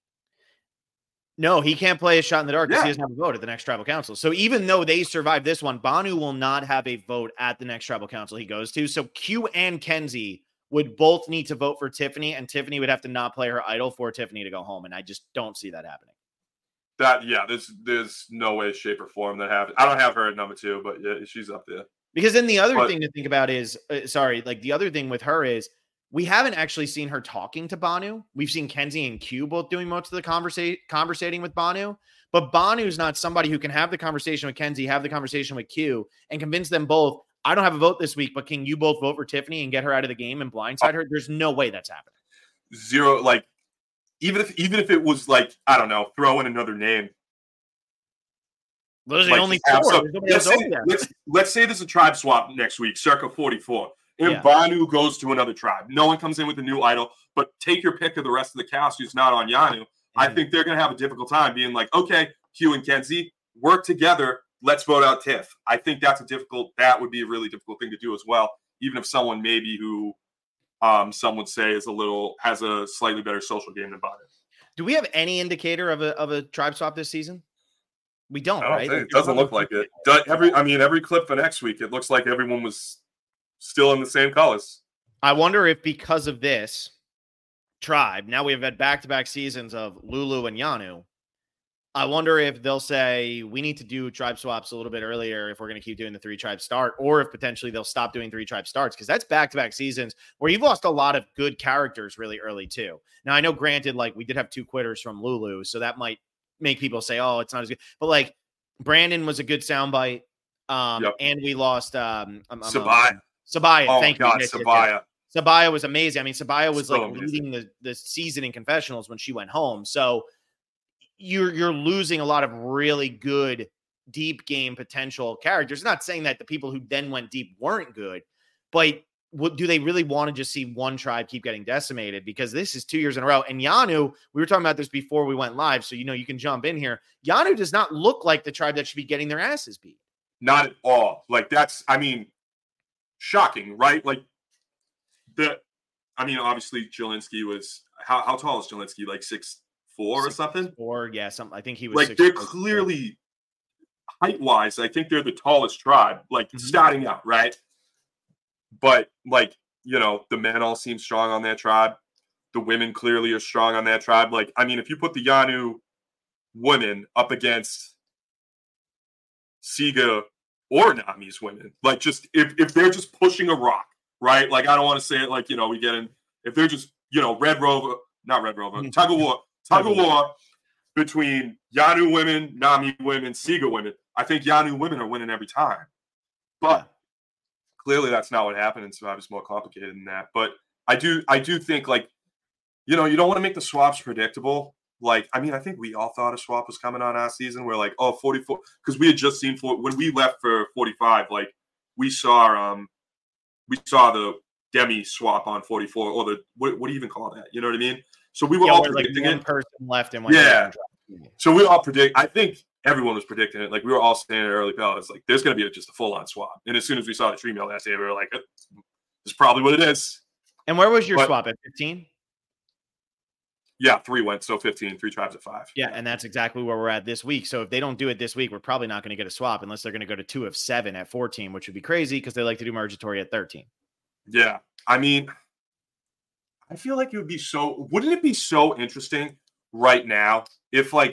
No, he can't play a shot in the dark because Yeah. he doesn't have a vote at the next tribal council. So even though they survive this one, Banu will not have a vote at the next tribal council he goes to. So Q and Kenzie would both need to vote for Tiffany, and Tiffany would have to not play her idol for Tiffany to go home. And I just don't see that happening. That yeah, there's there's no way, shape, or form that happens. I don't have her at number two, but yeah, she's up there. Because then the other But- thing to think about is, uh, sorry, like the other thing with her is we haven't actually seen her talking to Banu. We've seen Kenzie and Q both doing most of the conversa- conversating with Banu, but Banu's not somebody who can have the conversation with Kenzie, have the conversation with Q, and convince them both, I don't have a vote this week, but can you both vote for Tiffany and get her out of the game and blindside her? There's no way that's happening. Zero, like even if even if it was like I don't know, throw in another name. Those are Like, the only just have four. some- There's nobody let's, else say, over there. let's let's say there's a tribe swap next week, circa forty-four, and Yeah. Banu goes to another tribe. No one comes in with a new idol, but take your pick of the rest of the cast who's not on Yanu. I Mhm. think they're going to have a difficult time being like, okay, Q and Kenzie, work together. Let's vote out Tiff. I think that's a difficult. That would be a really difficult thing to do as well. Even if someone maybe who, um, some would say is a little has a slightly better social game than Banu. Do we have any indicator of a of a tribe swap this season? We don't, I don't right? think- it doesn't look like it. Do- Every, I mean, every clip for next week, it looks like everyone was still in the same colors. I wonder if because of this tribe, now we have had back-to-back seasons of Lulu and Yanu. I wonder if they'll say we need to do tribe swaps a little bit earlier if we're going to keep doing the three tribe start, or if potentially they'll stop doing three tribe starts, because that's back-to-back seasons where you've lost a lot of good characters really early too. Now I know, granted, like we did have two quitters from Lulu, so that might make people say, "Oh, it's not as good," but like Brandon was a good soundbite, um, Yep. and we lost um, um, um, Sabaya. Sabaya. Oh, Thank my you. God, Yes, yes, yes. Sabaya. Sabaya was amazing. I mean, Sabaya was So like amazing. leading the, the season in confessionals when she went home. So you're you're losing a lot of really good deep game potential characters. Not saying that the people who then went deep weren't good, but what, do they really want to just see one tribe keep getting decimated? Because this is two years in a row. And Yanu, we were talking about this before we went live, so you know you can jump in here. Yanu does not look like the tribe that should be getting their asses beat. Not at all. Like that's, I mean, shocking, right? Like the, I mean, obviously Jelinski was how how tall is Jelinski? Like six four or something? Or yeah, some I think he was Like six they're foot. clearly height wise, I think they're the tallest tribe, like Mhm. starting out, right? But like, you know, the men all seem strong on their tribe. The women clearly are strong on their tribe. Like, I mean, if you put the Yanu women up against Siga or Nami's women, like just if, if they're just pushing a rock, right? Like, I don't want to say it like, you know, we get in, if they're just, you know, Red Rover, not Red Rover, Mhm. tug of war, tug of war between Yanu women, Nami women, Siga women. I think Yanu women are winning every time. But Yeah. clearly that's not what happened, and Survivor's more complicated than that. But I do I do think, like, you know, you don't want to make the swaps predictable. Like, I mean, I think we all thought a swap was coming on our season. We're like, oh, forty-four, because we had just seen for when we left for forty-five, like we saw um we saw the demi swap on forty-four, or the what, what do you even call that? You know what I mean? So we were yeah, all like predicting one it. person left and one Yeah. person So we all predict. I think everyone was predicting it. Like we were all saying it early, fellas. Like there's going to be a, just a full on swap. And as soon as we saw the tree mail that day, we were like, "This is probably what it is." And where was your But- swap at fifteen? Yeah, three went. So fifteen, three tribes at five. Yeah, and that's exactly where we're at this week. So if they don't do it this week, we're probably not going to get a swap unless they're going to go to two of seven at fourteen, which would be crazy because they like to do Mergatory at thirteen. Yeah. I mean, I feel like it would be so, wouldn't it be so interesting right now if like,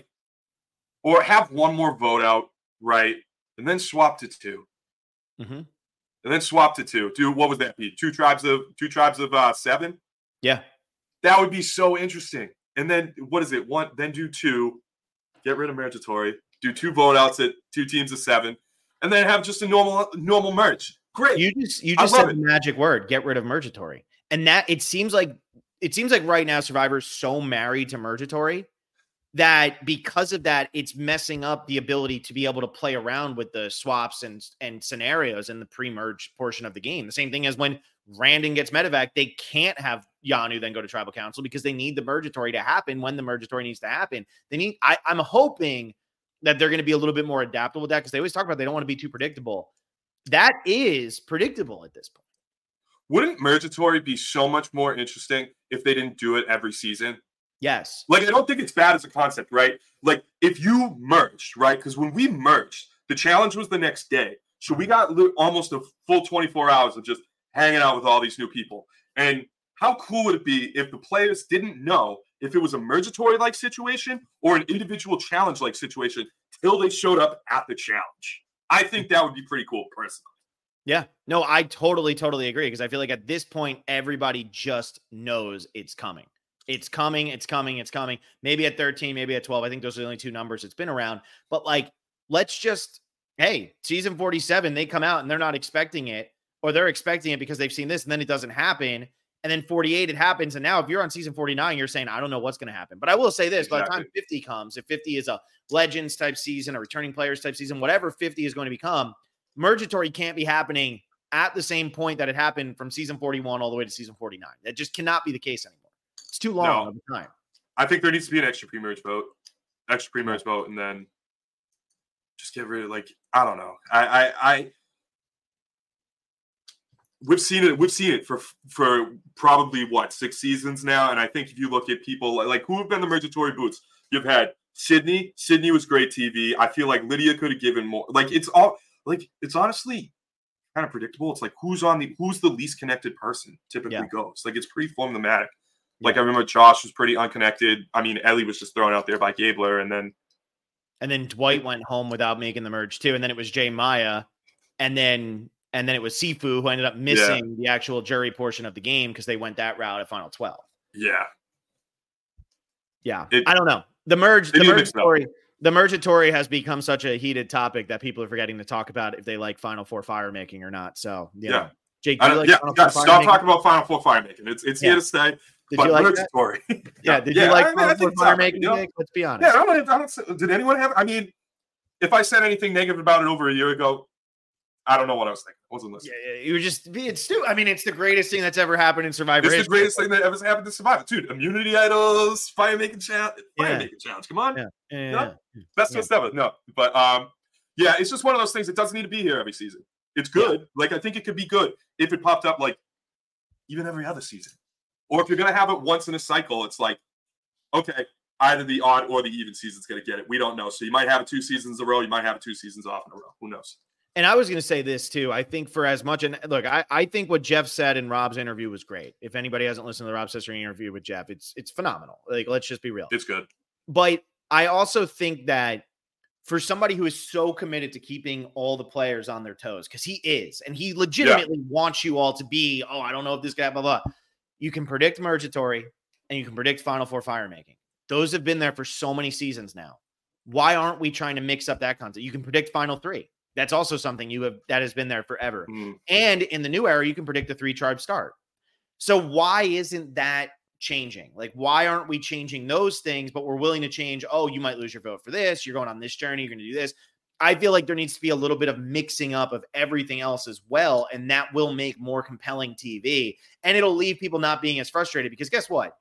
or have one more vote out, right? And then swap to two. Mm-hmm. And then swap to two. Do what would that be? Two tribes of two tribes of uh, seven? Yeah. That would be so interesting. And then what is it? One, then do two, get rid of Mergatory, do two vote outs at two teams of seven, and then have just a normal normal merge. Great. You just you I just love said it. the magic word, get rid of Mergatory. And that it seems like it seems like right now Survivor's so married to Mergatory that because of that, it's messing up the ability to be able to play around with the swaps and, and scenarios in the pre-merge portion of the game. The same thing as when Randon gets medevac, they can't have Yanu then go to Tribal Council because they need the Mergatory to happen when the Mergatory needs to happen. They need. I, I'm hoping that they're going to be a little bit more adaptable with that because they always talk about they don't want to be too predictable. That is predictable at this point. Wouldn't Mergatory be so much more interesting if they didn't do it every season? Yes. Like, I don't think it's bad as a concept, right? Like, if you merged, right? Because when we merged, the challenge was the next day. So we got li- almost a full twenty-four hours of just hanging out with all these new people. And how cool would it be if the players didn't know if it was a Mergatory-like situation or an individual challenge-like situation till they showed up at the challenge? I think that would be pretty cool, personally. Yeah. No, I totally, totally agree because I feel like at this point, everybody just knows it's coming. It's coming. It's coming. It's coming. Maybe at thirteen, maybe at twelve. I think those are the only two numbers it's been around. But like, let's just, hey, season forty-seven, they come out and they're not expecting it, or they're expecting it because they've seen this and then it doesn't happen. And then forty-eight, it happens. And now if you're on season forty-nine, you're saying, I don't know what's going to happen. But I will say this, Exactly. by the time fifty comes, if fifty is a Legends type season, a returning players type season, whatever fifty is going to become, Mergatory can't be happening at the same point that it happened from season forty-one all the way to season forty-nine. That just cannot be the case anymore. It's too long No. of a time. I think there needs to be an extra pre-merge vote, extra pre-merge vote, and then just get rid of, like, I don't know. I, I, I, we've seen it. We've seen it for for probably what six seasons now, and I think if you look at people like, like who have been the Mergatory boots, you've had Sydney. Sydney was great T V. I feel like Lydia could have given more. Like it's all like it's honestly kind of predictable. It's like who's on the who's the least connected person typically Yeah. goes. Like it's pretty formulaic. Like I remember Josh was pretty unconnected. I mean, Ellie was just thrown out there by Gabler, and then And then Dwight went home without making the merge too. And then it was Jay Maya. And then and then it was Sifu who ended up missing the actual jury portion of the game because they went that route at Final twelve. yeah, Yeah. It- I don't know. The merge, They the need to mix it up. Mergatory, the Mergatory has become such a heated topic that people are forgetting to talk about if they like Final Four fire making or not. So yeah. Yeah. Jake, do I you don't, like yeah. Final yeah Four stop fire making? talking about Final Four fire making. It's it's Yeah. here to stay. Did but you like that? Mergatory. Yeah. Did Yeah, you like I mean, I Final think Four it's fire all right, making? you know? Jake? Let's be honest. Yeah, I don't, I don't. Did anyone have? I mean, if I said anything negative about it over a year ago, I don't know what I was thinking. I wasn't listening. Yeah, yeah, you were just being stupid. I mean, it's the greatest thing that's ever happened in Survivor. It's the history. greatest thing that ever happened to Survivor, dude. Immunity idols, fire making challenge, fire Yeah. making challenge. Come on, Yeah, yeah, No? yeah. best Yeah. twist ever. No, but um, yeah, it's just one of those things that doesn't need to be here every season. It's good. Like I think it could be good if it popped up like even every other season, or if you're gonna have it once in a cycle. It's like okay, either the odd or the even season's gonna get it. We don't know. So you might have it two seasons in a row. You might have it two seasons off in a row. Who knows? And I was going to say this too. I think for as much, and look, I, I think what Jeff said in Rob's interview was great. If anybody hasn't listened to the Rob Cicero interview with Jeff, it's it's phenomenal. Like, let's just be real. It's good. But I also think that for somebody who is so committed to keeping all the players on their toes, because he is, and he legitimately wants you all to be, oh, I don't know if this guy, blah, blah. You can predict Mergatory and you can predict Final Four fire making. Those have been there for so many seasons now. Why aren't we trying to mix up that concept? You can predict Final Three. That's also something you have that has been there forever. Mm. And in the new era, you can predict the three tribe start. So why isn't that changing? Like, why aren't we changing those things, but we're willing to change? Oh, you might lose your vote for this. You're going on this journey. You're going to do this. I feel like there needs to be a little bit of mixing up of everything else as well. And that will make more compelling T V. And it'll leave people not being as frustrated because guess what?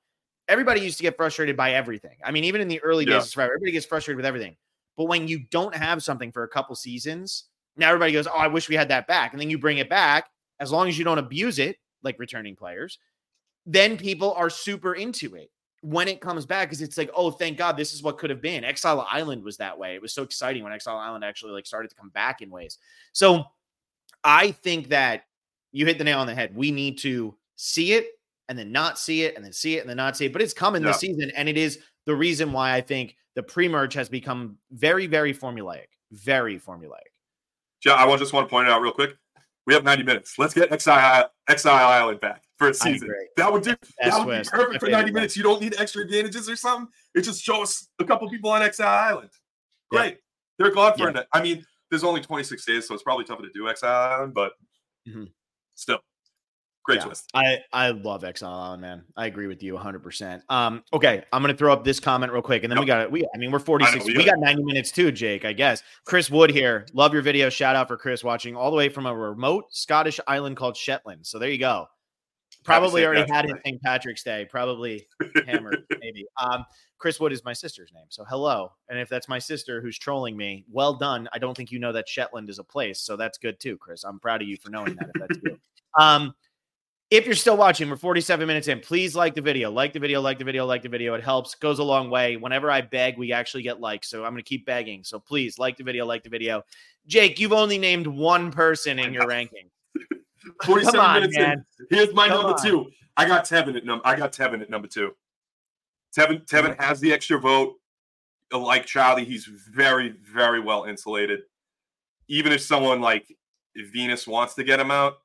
everybody used to get frustrated by everything. I mean, even in the early Yeah. days of Survivor, everybody gets frustrated with everything. But when you don't have something for a couple seasons, now everybody goes, oh, I wish we had that back. And then you bring it back, as long as you don't abuse it, like returning players, then people are super into it when it comes back, because it's like, oh, thank God, this is what could have been. Exile Island was that way. It was so exciting when Exile Island actually like started to come back in ways. So I think that you hit the nail on the head. We need to see it and then not see it and then see it and then not see it. But it's coming Yeah. this season. And it is the reason why I think the pre-merge has become very, very formulaic. Very formulaic. Yeah, I want- just want to point it out real quick. We have ninety minutes. Let's get Exile, Exile Island back for a season. agree. That would do. That would Twist. be perfect My for favorite ninety one. minutes. You don't need extra advantages or something. It just shows a couple people on Exile Island. Great. They're gone for Yeah. a I mean, there's only twenty-six days, so it's probably tougher to do Exile Island, but Mhm. still, great Yeah. twist. I, I love Exile Island, man. I agree with you one hundred percent. Um, okay, I'm going to throw up this comment real quick, and then we got it. We, I mean, we're forty-six. we We got got ninety minutes too, Jake, I guess. Chris Wood here. Love your video. Shout out for Chris watching all the way from a remote Scottish island called Shetland. So there you go. Probably Saint already Patrick's had his Day. Saint Patrick's Day. Probably hammered, maybe. Um, Chris Wood is my sister's name. So hello. And if that's my sister who's trolling me, well done. I don't think you know that Shetland is a place. So that's good too, Chris. I'm proud of you for knowing that if that's you. Um, if you're still watching, we're forty-seven minutes in. Please like the video. Like the video, like the video, like the video. It helps, goes a long way. Whenever I beg, we actually get likes. So I'm going to keep begging. So please like the video, like the video. Jake, you've only named one person in your ranking. forty-seven Come on, minutes man. in. Here's my Come number on. two. I got Tevin at number. I got Tevin at number two. Tevin Tevin has the extra vote. Like Charlie, he's very, very well insulated. Even if someone like Venus wants to get him out,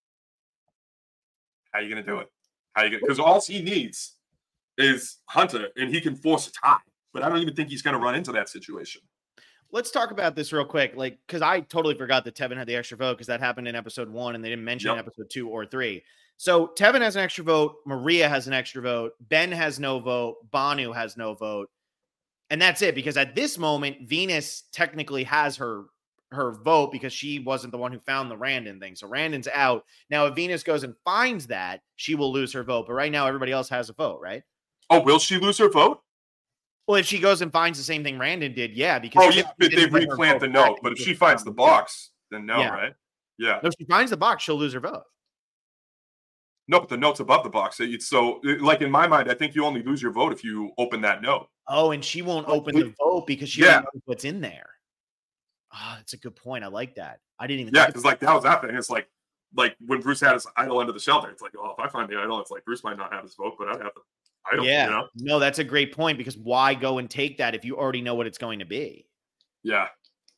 how are you gonna do it? How you gonna? Because all he needs is Hunter, and he can force a tie. But I don't even think he's gonna run into that situation. Let's talk about this real quick. Like, because I totally forgot that Tevin had the extra vote because that happened in episode one and they didn't mention Yep. in episode two or three. So Tevin has an extra vote. Maria has an extra vote. Ben has no vote. Banu has no vote. And that's it, because at this moment, Venus technically has her her vote because she wasn't the one who found the Randon thing. So Randon's out. Now, if Venus goes and finds that, she will lose her vote. But right now, everybody else has a vote, right? Oh, will she lose her vote? Well, if she goes and finds the same thing Randon did, yeah. Because Oh she yeah, but they didn't get her replant vote the back note. But if because she finds the um, box, then no, Yeah. right? Yeah. If she finds the box, she'll lose her vote. No, but the note's above the box. It's so, like in my mind, I think you only lose your vote if you open that note. Oh, and she won't Oh, open we- the vote because she Yeah. doesn't know what's in there. Oh, that's a good point. I like that. I didn't even Yeah, think because about like that was that thing. It's like, like when Bruce had his idol under the shelter. It's like, oh, if I find the idol, it's like Bruce might not have his vote, but I have the idol. Yeah. You know? No, that's a great point, because why go and take that if you already know what it's going to be? Yeah.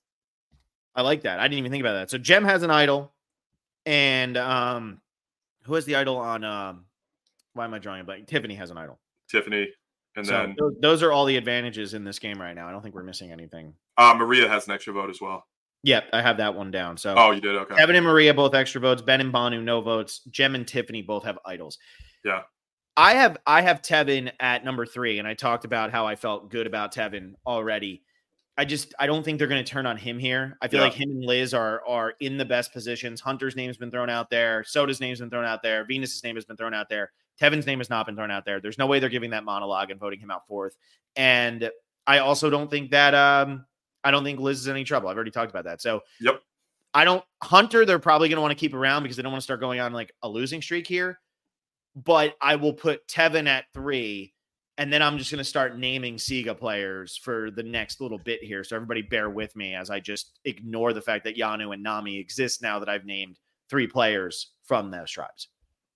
I like that. I didn't even think about that. So Jem has an idol, and um, who has the idol on? Um, why am I drawing a blank? Tiffany has an idol. Tiffany, and So then those, those are all the advantages in this game right now. I don't think we're missing anything. uh, Maria has an extra vote as well. Yep, I have that one down. So Oh, you did? Okay. Kevin and Maria both extra votes. Ben and Banu no votes. Jem and Tiffany both have idols. Yeah. I have I have Tevin at number three, and I talked about how I felt good about Tevin already. I just I don't think they're going to turn on him here. I feel Yeah. like him and Liz are are in the best positions. Hunter's name's been thrown out there. Soda's name's been thrown out there. Venus's name has been thrown out there. Tevin's name has not been thrown out there. There's no way they're giving that monologue and voting him out fourth. And I also don't think that um I don't think Liz is in any trouble. I've already talked about that. So Yep. I don't Hunter, they're probably going to want to keep around because they don't want to start going on like a losing streak here. But I will put Tevin at three, and then I'm just going to start naming Sega players for the next little bit here. So everybody bear with me as I just ignore the fact that Yanu and Nami exist now that I've named three players from those tribes.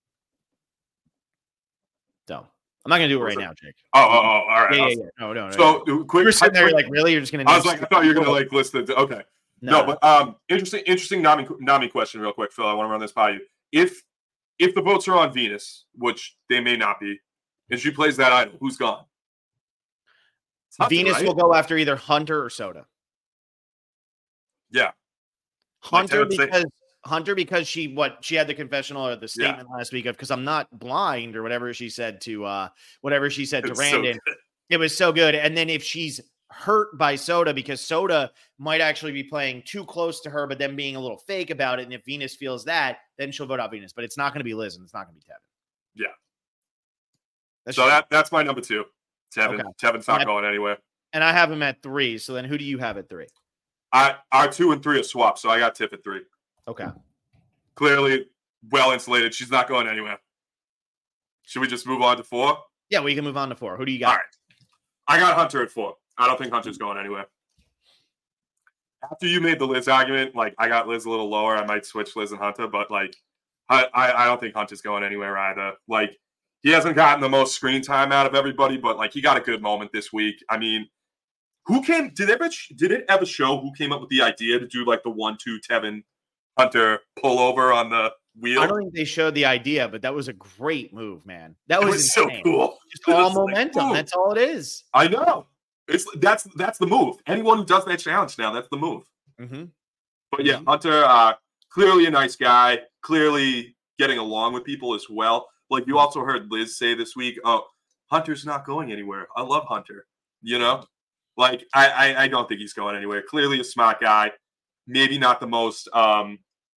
So I'm not going to do it right Was it- now, Jake. Oh, oh, oh, all right. Yeah, I yeah, was- yeah. No, no, no. So no. quick. You're sitting there, quick- you're like, really? You're just going to I was like, I thought you were gonna like list the. Okay. No, but um, interesting, interesting Nami Nami question, real quick, Phil. I want to run this by you. If if the votes are on Venus, which they may not be, and she plays that idol, who's gone? It's Hunter, Venus right? will go after either Hunter or Soda. Yeah. Hunter Like Tevin said- because Hunter because she what she had the confessional or the Yeah. statement last week of because I'm not blind or whatever she said to uh whatever she said to It's so Randon. good. It was so good. And then if she's hurt by Soda because Soda might actually be playing too close to her, but then being a little fake about it. And if Venus feels that, then she'll vote out Venus. But it's not going to be Liz and it's not going to be Tevin. Yeah. That's so that that's my number two. Tevin. Okay. Tevin's not Yeah. going anywhere. And I have him at three. So then who do you have at three? I our two and three are swapped, so I got Tiff at three. Okay. Clearly well insulated. She's not going anywhere. Should we just move on to four? Yeah, we can move on to four. Who do you got? All right. I got Hunter at four. I don't think Hunter's going anywhere. After you made the Liz argument, like I got Liz a little lower. I might switch Liz and Hunter, but like I, I, I don't think Hunter's going anywhere either. Like he hasn't gotten the most screen time out of everybody, but like he got a good moment this week. I mean, who came? Did it ever? Did it ever show who came up with the idea to do like the one-two Tevin Hunter pullover on the wheel? I don't think they showed the idea, but that was a great move, man. That It was, was so insane. cool. Just It all was like, momentum. boom. That's all it is. I know. It's that's that's the move. Anyone who does that challenge now, that's the move. Mm-hmm. But yeah, Hunter, uh, clearly a nice guy, clearly getting along with people as well. Like you also heard Liz say this week, oh, Hunter's not going anywhere. I love Hunter. You know, like I, I, I don't think he's going anywhere. Clearly a smart guy. Maybe not the most um,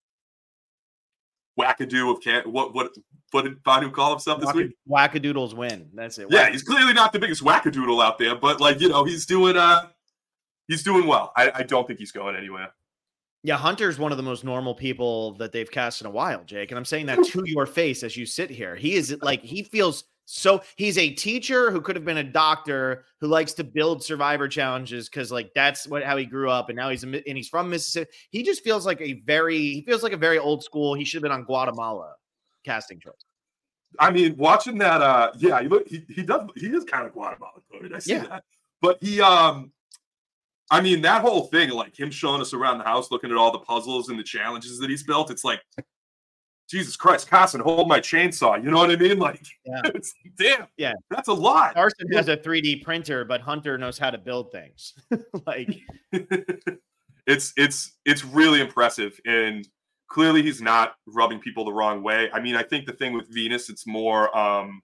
wackadoo of can. What what what did Badu call himself this week? Wackadoodles win. That's it. Yeah, he's clearly not the biggest wackadoodle out there, but like you know, he's doing uh, he's doing well. I, I don't think he's going anywhere. Yeah, Hunter's one of the most normal people that they've cast in a while, Jake. And I'm saying that to your face as you sit here. He is like, he feels so, he's a teacher who could have been a doctor who likes to build survivor challenges because like that's what how he grew up. And now he's, and he's from Mississippi. He just feels like a very, he feels like a very old school. He should have been on Guatemala casting choice. I mean, watching that, uh, yeah, he, look, he, he does, he is kind of Guatemalan. I see Yeah. that. But he, um, I mean, that whole thing, like him showing us around the house, looking at all the puzzles and the challenges that he's built, it's like, Jesus Christ, Carson, hold my chainsaw. You know what I mean? Like, Yeah. it's, damn, Yeah. that's a lot. Carson has a three D printer, but Hunter knows how to build things. Like, it's it's it's really impressive, and clearly he's not rubbing people the wrong way. I mean, I think the thing with Venus, it's more. Um,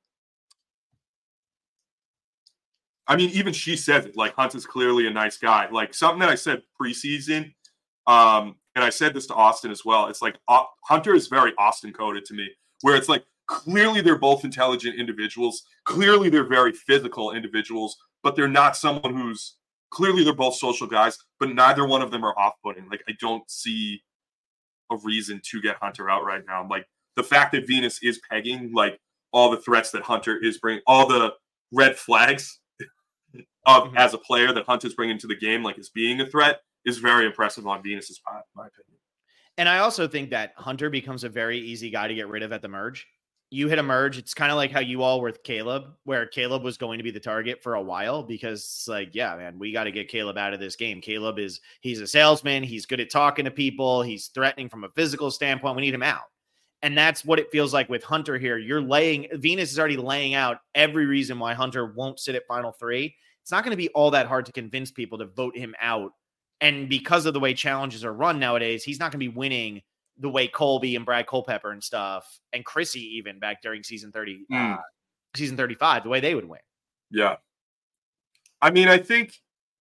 I mean, even she says it. Like Hunter's clearly a nice guy. Like something that I said preseason, um, and I said this to Austin as well. It's like uh, Hunter is very Austin coded to me, where it's like clearly they're both intelligent individuals. Clearly they're very physical individuals, but they're not someone who's clearly they're both social guys, but neither one of them are off-putting. Like I don't see a reason to get Hunter out right now. Like the fact that Venus is pegging like all the threats that Hunter is bringing, all the red flags of Mhm. as a player that Hunter's bringing to the game, like as being a threat, is very impressive on Venus's part, in my opinion. and I also think that Hunter becomes a very easy guy to get rid of at the merge. You hit a merge. It's kind of like how you all were with Caleb, where Caleb was going to be the target for a while because it's like, yeah, man, we got to get Caleb out of this game. Caleb is, he's a salesman. He's good at talking to people. He's threatening from a physical standpoint. We need him out. And that's what it feels like with Hunter here. You're laying, Venus is already laying out every reason why Hunter won't sit at final three. It's not going to be all that hard to convince people to vote him out. And because of the way challenges are run nowadays, he's not going to be winning the way Colby and Brad Culpepper and stuff, and Chrissy even back during season thirty, Mm. uh, season thirty-five, the way they would win. Yeah. I mean, I think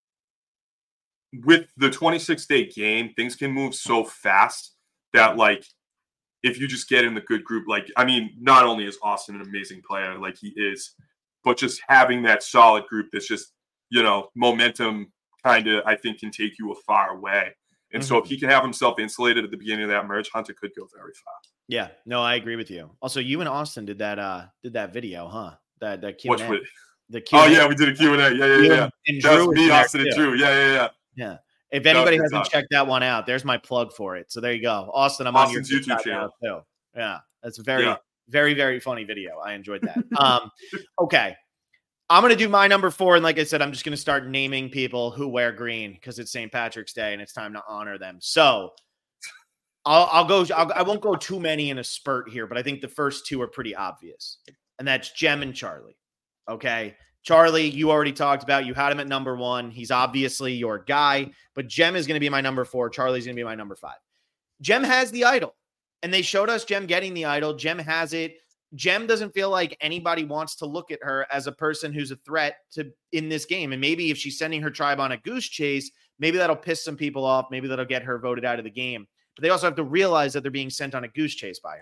with the twenty-six day game, things can move so fast that, like, if you just get in the good group, like, I mean, not only is Austin an amazing player, like he is, but just having that solid group that's just, you know, momentum kind of, I think, can take you a far way. And so if he can have himself insulated at the beginning of that merge, Hunter could go very far. Yeah, no, I agree with you. Also, you and Austin did that uh did that video, huh? That that Q and Which A. would, The Q oh, and A. yeah, we did a Q and A. Yeah, yeah, You yeah. and That Drew was was me, in there Austin, and too. Drew. Yeah, yeah, yeah. Yeah. If That was anybody good hasn't talk. checked that one out, there's my plug for it. So there you go. Austin, I'm Austin's on your YouTube TikTok now, channel. too. Yeah. That's a very, Yeah. very, very funny video. I enjoyed that. um, okay. I'm going to do my number four. And like I said, I'm just going to start naming people who wear green because it's Saint Patrick's Day and it's time to honor them. So I'll, I'll go, I'll, I won't go too many in a spurt here, but I think the first two are pretty obvious. And that's Jem and Charlie. Okay. Charlie, you already talked about, you had him at number one. He's obviously your guy, but Jem is going to be my number four. Charlie's going to be my number five. Jem has the idol, and they showed us Jem getting the idol. Jem has it. Jem doesn't feel like anybody wants to look at her as a person who's a threat to in this game. And maybe if she's sending her tribe on a goose chase, maybe that'll piss some people off. Maybe that'll get her voted out of the game. But they also have to realize that they're being sent on a goose chase by her.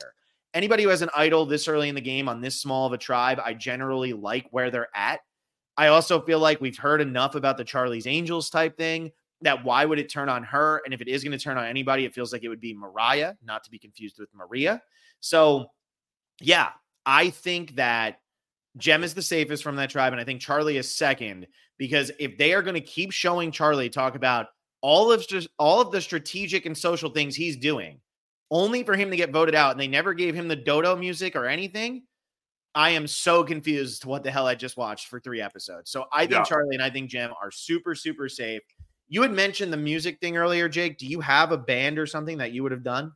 anybody who has an idol this early in the game on this small of a tribe, I generally like where they're at. I also feel like we've heard enough about the Charlie's Angels type thing that why would it turn on her? And if it is going to turn on anybody, it feels like it would be Mariah, not to be confused with Maria. So yeah, I think that Jem is the safest from that tribe. And I think Charlie is second, because if they are going to keep showing Charlie talk about all of just all of the strategic and social things he's doing, only for him to get voted out, and they never gave him the dodo music or anything, I am so confused to what the hell I just watched for three episodes. So I think yeah. Charlie and I think Jem are super, super safe. You had mentioned the music thing earlier, Jake. Do you have a band or something that you would have done?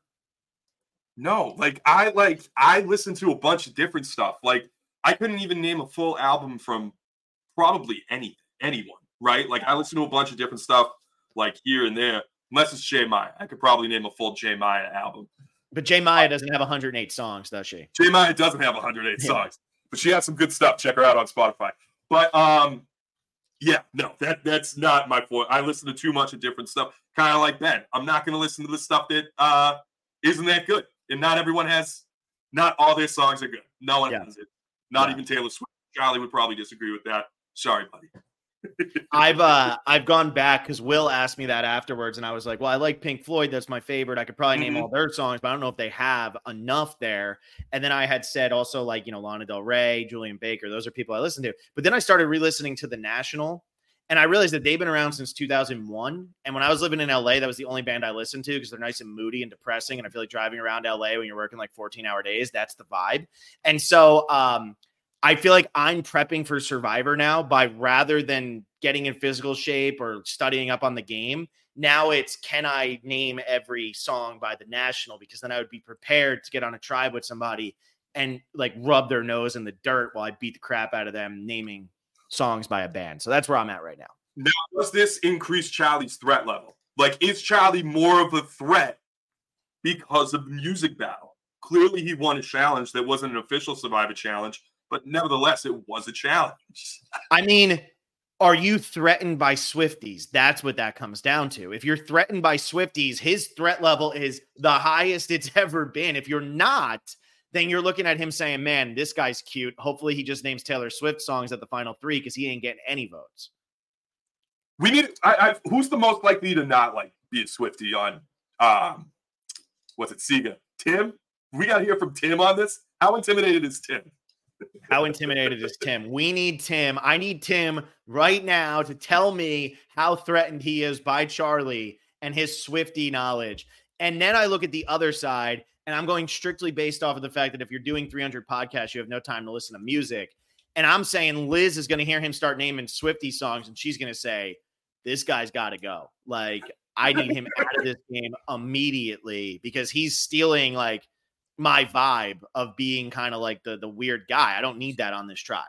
No, like I like I listened to a bunch of different stuff. Like I couldn't even name a full album from probably any anyone, right? Like I listened to a bunch of different stuff, like here and there. Unless it's J. Maya, I could probably name a full J. Maya album. But J. Maya doesn't have one hundred eight songs, does she? J. Maya doesn't have one hundred eight yeah. songs, but she has some good stuff. Check her out on Spotify. But um, yeah, no, that that's not my fault. I listen to too much of different stuff, kind of like Ben. I'm not going to listen to the stuff that uh isn't that good. And not everyone has, not all their songs are good. No one yeah. has it. Not yeah. even Taylor Swift. Charlie would probably disagree with that. Sorry, buddy. I've uh I've gone back because Will asked me that afterwards, and I was like, well, I like Pink Floyd. That's my favorite. I could probably mm-hmm. name all their songs, but I don't know if they have enough there. And then I had said also like, you know, Lana Del Rey, Julian Baker. Those are people I listen to. But then I started re-listening to The National, and I realized that they've been around since two thousand one. And when I was living in L A, that was the only band I listened to because they're nice and moody and depressing. And I feel like driving around L A when you're working like fourteen hour days, that's the vibe. And so um, I feel like I'm prepping for Survivor now by rather than getting in physical shape or studying up on the game. Now it's, can I name every song by The National? Because then I would be prepared to get on a tribe with somebody and like rub their nose in the dirt while I beat the crap out of them naming songs by a band. So that's where I'm at right now. Now, does this increase Charlie's threat level? Like, is Charlie more of a threat because of the music battle? Clearly, he won a challenge that wasn't an official Survivor challenge, but nevertheless, it was a challenge. I mean, are you threatened by Swifties? That's what that comes down to. If you're threatened by Swifties, his threat level is the highest it's ever been. If you're not, then you're looking at him saying, man, this guy's cute. Hopefully he just names Taylor Swift songs at the final three because he ain't getting any votes. We need, I, I, who's the most likely to not like be a Swiftie on, um, what's it, Sega? Tim? We got to hear from Tim on this. How intimidated is Tim? How intimidated is Tim? We need Tim. I need Tim right now to tell me how threatened he is by Charlie and his Swiftie knowledge. And then I look at the other side, and I'm going strictly based off of the fact that if you're doing three hundred podcasts, you have no time to listen to music. And I'm saying Liz is going to hear him start naming Swiftie songs, and she's going to say, this guy's got to go. Like, I need him out of this game immediately because he's stealing, like, my vibe of being kind of like the, the weird guy. I don't need that on this tribe.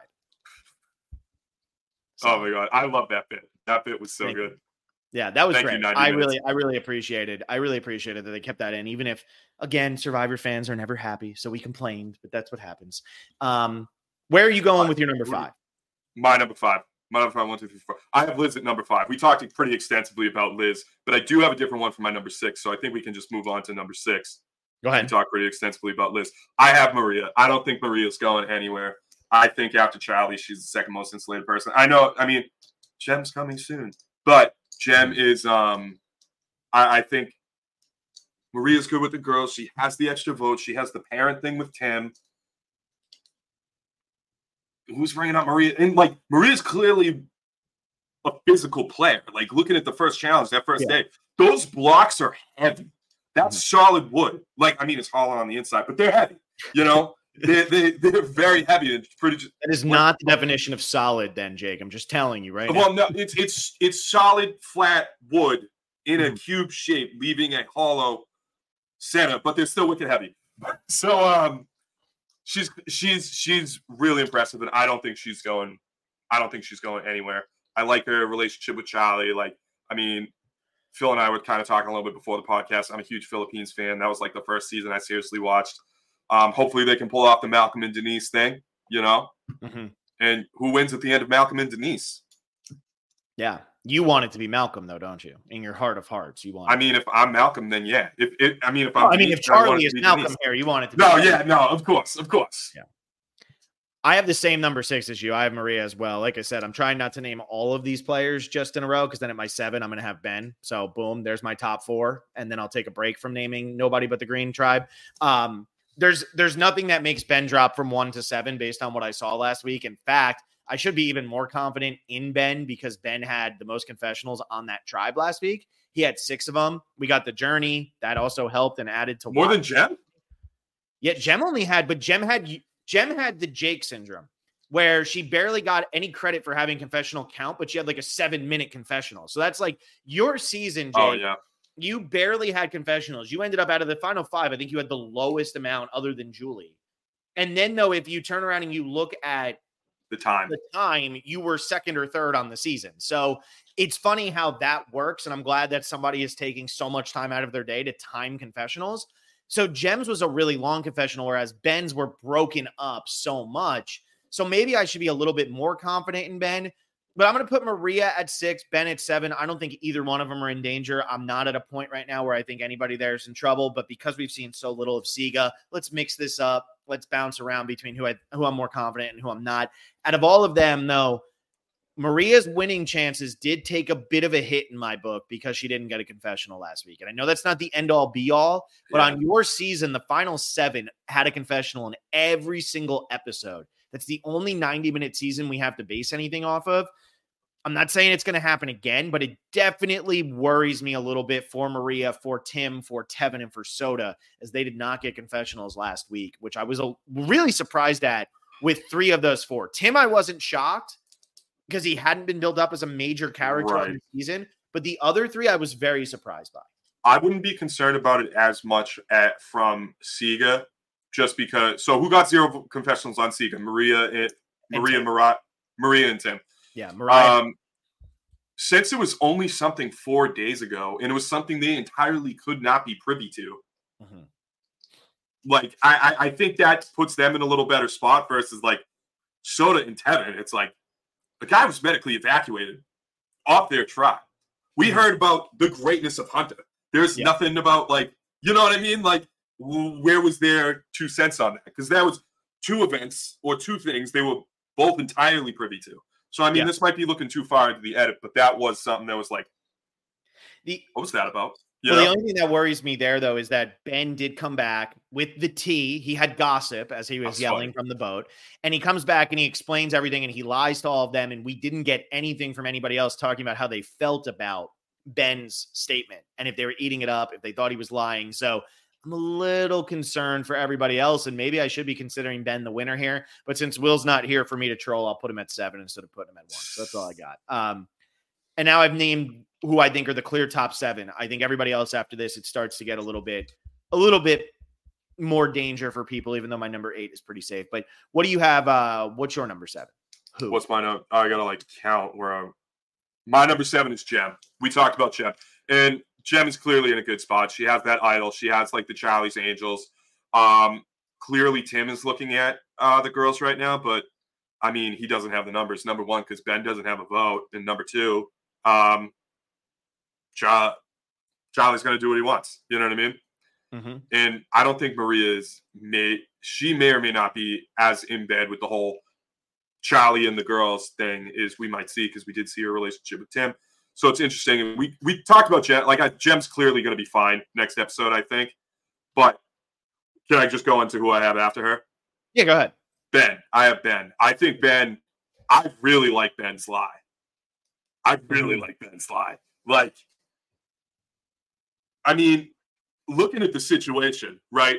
So, oh, my God. I love that bit. That bit was so good. You. Yeah, that was Thank great. I minutes. really, I really appreciated. I really appreciated that they kept that in, even if, again, Survivor fans are never happy. So we complained, but that's what happens. Um, where are you going with your number five? My number five. My number five, one, two, three, four. I have Liz at number five. We talked pretty extensively about Liz, but I do have a different one for my number six. So I think we can just move on to number six. Go ahead. We talked pretty extensively about Liz. I have Maria. I don't think Maria's going anywhere. I think after Charlie, she's the second most insulated person. I know, I mean, Jem's coming soon, but Jem is, um, I, I think Maria's good with the girls. She has the extra vote. She has the parent thing with Tim. Who's bringing up Maria? And, like, Maria's clearly a physical player. Like, looking at the first challenge, that first yeah. day, those blocks are heavy. That's mm-hmm. solid wood. Like, I mean, it's hollow on the inside, but they're heavy. You know, they they they're very heavy and pretty. Just, that is not the definition of solid, then, Jake. I'm just telling you right well, now. Well, no, it's it's it's solid flat wood in mm-hmm. a cube shape, leaving a hollow center, but they're still wicked heavy. So, um, she's she's she's really impressive, and I don't think she's going. I don't think she's going anywhere. I like her relationship with Charlie. Like, I mean. Phil and I were kind of talking a little bit before the podcast. I'm a huge Philippines fan. That was like the first season I seriously watched. Um, hopefully they can pull off the Malcolm and Denise thing, you know? Mm-hmm. And who wins at the end of Malcolm and Denise? Yeah. You want it to be Malcolm, though, don't you? In your heart of hearts, you want. I mean, if I'm Malcolm, then yeah. If it, I mean, if well, I'm, I mean, Denise, if Charlie is Malcolm Denise. here, you want it to. be No, Malcolm. yeah, no, of course, of course. Yeah. I have the same number six as you. I have Maria as well. Like I said, I'm trying not to name all of these players just in a row because then at my seven, I'm going to have Ben. So boom, there's my top four, and then I'll take a break from naming nobody but the Green Tribe. Um, there's there's nothing that makes Ben drop from one to seven based on what I saw last week. In fact, I should be even more confident in Ben because Ben had the most confessionals on that tribe last week. He had six of them. We got the journey. That also helped and added to more watch. than Jem. Yeah, Jem only had, but Jem had Jem had the Jake syndrome where she barely got any credit for having confessional count, but she had like a seven minute confessional. So that's like your season, Jake. Oh, yeah. You barely had confessionals. You ended up out of the final five. I think you had the lowest amount other than Julie. And then though, if you turn around and you look at the time, the time you were second or third on the season. So it's funny how that works. And I'm glad that somebody is taking so much time out of their day to time confessionals. So Jem's was a really long confessional, whereas Ben's were broken up so much. So maybe I should be a little bit more confident in Ben, but I'm going to put Maria at six, Ben at seven. I don't think either one of them are in danger. I'm not at a point right now where I think anybody there is in trouble, but because we've seen so little of Siga, let's mix this up. Let's bounce around between who I, who I'm more confident and who I'm not. Out of all of them, though, Maria's winning chances did take a bit of a hit in my book because she didn't get a confessional last week. And I know that's not the end all be all, but yeah. On your season, the final seven had a confessional in every single episode. That's the only ninety minute season we have to base anything off of. I'm not saying it's going to happen again, but it definitely worries me a little bit for Maria, for Tim, for Tevin, and for Soda, as they did not get confessionals last week, which I was really surprised at with three of those four. Tim, I wasn't shocked because he hadn't been built up as a major character right. in the season, but the other three I was very surprised by. I wouldn't be concerned about it as much at from Siga, just because. So who got zero confessionals on Siga? Maria and, and Maria, Mariah, Maria and Tim. Yeah, Mariah. Um, since it was only something four days ago, and it was something they entirely could not be privy to, mm-hmm. like I, I, I think that puts them in a little better spot versus like Soda and Tevin. It's like the guy was medically evacuated off their tribe. We mm-hmm. heard about the greatness of Hunter. There's yeah. nothing about like, you know what I mean? Like, where was their two cents on that? Because that was two events or two things they were both entirely privy to. So, I mean, yeah. this might be looking too far into the edit, but that was something that was like, the, what was that about? Well, the only thing that worries me there, though, is that Ben did come back with the tea. He had gossip as he was That's yelling funny. From the boat. And he comes back and he explains everything and he lies to all of them. And we didn't get anything from anybody else talking about how they felt about Ben's statement and if they were eating it up, if they thought he was lying. So I'm a little concerned for everybody else. And maybe I should be considering Ben the winner here. But since Will's not here for me to troll, I'll put him at seven instead of putting him at one. So that's all I got. Um, and now I've named who I think are the clear top seven. I think everybody else after this, it starts to get a little bit, a little bit more danger for people, even though my number eight is pretty safe. But what do you have? Uh, what's your number seven? Who? What's my number? I gotta like count where I'm. My number seven is Jem. We talked about Jem, and Jem is clearly in a good spot. She has that idol. She has like the Charlie's Angels. Um, clearly Tim is looking at uh, the girls right now, but I mean, he doesn't have the numbers. Number one, because Ben doesn't have a vote, and number two, um, Charlie, Charlie's going to do what he wants. You know what I mean? Mm-hmm. And I don't think Maria is may she may or may not be as in bed with the whole Charlie and the girls thing as we might see, because we did see her relationship with Tim. So it's interesting. We we talked about Jem. Like I, Jem's clearly going to be fine next episode, I think. But can I just go into who I have after her? Yeah, go ahead. Ben. I have Ben. I think Ben. I really like Ben's lie. I really mm-hmm. like Ben's lie. Like. I mean, looking at the situation, right?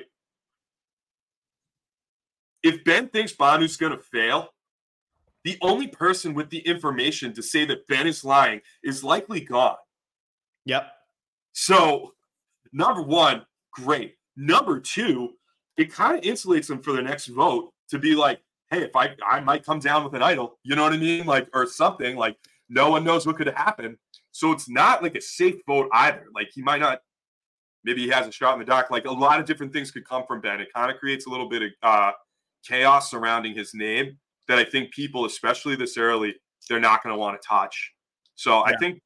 If Ben thinks Banu's going to fail, the only person with the information to say that Ben is lying is likely gone. Yep. So, number one, great. Number two, it kind of insulates him for the next vote to be like, hey, if I, I might come down with an idol, you know what I mean? Like, or something, like no one knows what could happen. So it's not like a safe vote either. Like he might not, maybe he has a shot in the dark. Like a lot of different things could come from Ben. It kind of creates a little bit of uh, chaos surrounding his name that I think people, especially this early, they're not going to want to touch. So I Yeah. think,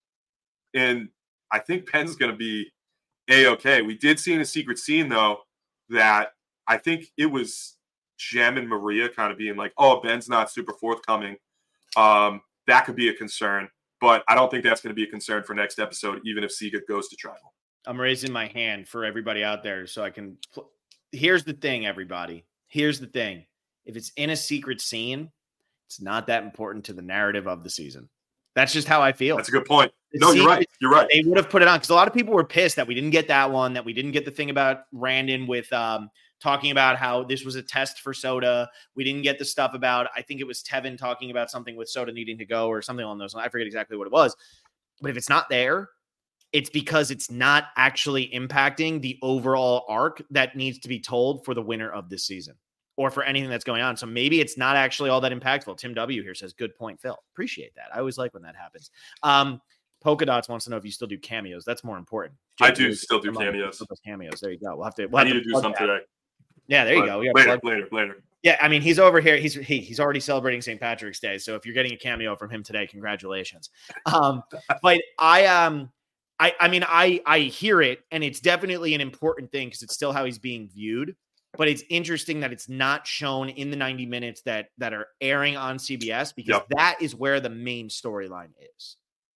and I think Ben's going to be A-okay. We did see in a secret scene, though, that I think it was Jem and Maria kind of being like, oh, Ben's not super forthcoming. Um, that could be a concern. But I don't think that's going to be a concern for next episode, even if Seagut goes to tribal. I'm raising my hand for everybody out there so I can. Pl- Here's the thing, everybody. Here's the thing. If it's in a secret scene, it's not that important to the narrative of the season. That's just how I feel. That's a good point. The No, you're secret, right. You're right. They would have put it on because a lot of people were pissed that we didn't get that one, that we didn't get the thing about Randon with um, talking about how this was a test for Soda. We didn't get the stuff about, I think it was Tevin talking about something with Soda needing to go or something along those lines. I forget exactly what it was. But if it's not there, it's because it's not actually impacting the overall arc that needs to be told for the winner of this season or for anything that's going on. So maybe it's not actually all that impactful. Tim W here says, good point, Phil. Appreciate that. I always like when that happens. Um, Polka Dots wants to know if you still do cameos. That's more important. I do still do cameos. Cameos. There you go. We'll have to. We'll I have need to do some that. today. Yeah, there you But go. We got later, plug- later, later. Yeah, I mean, he's over here. He's he, he's already celebrating Saint Patrick's Day. So if you're getting a cameo from him today, congratulations. Um, but I um I I mean I I hear it, and it's definitely an important thing because it's still how he's being viewed. But it's interesting that it's not shown in the ninety minutes that that are airing on C B S because Yep. that is where the main storyline is.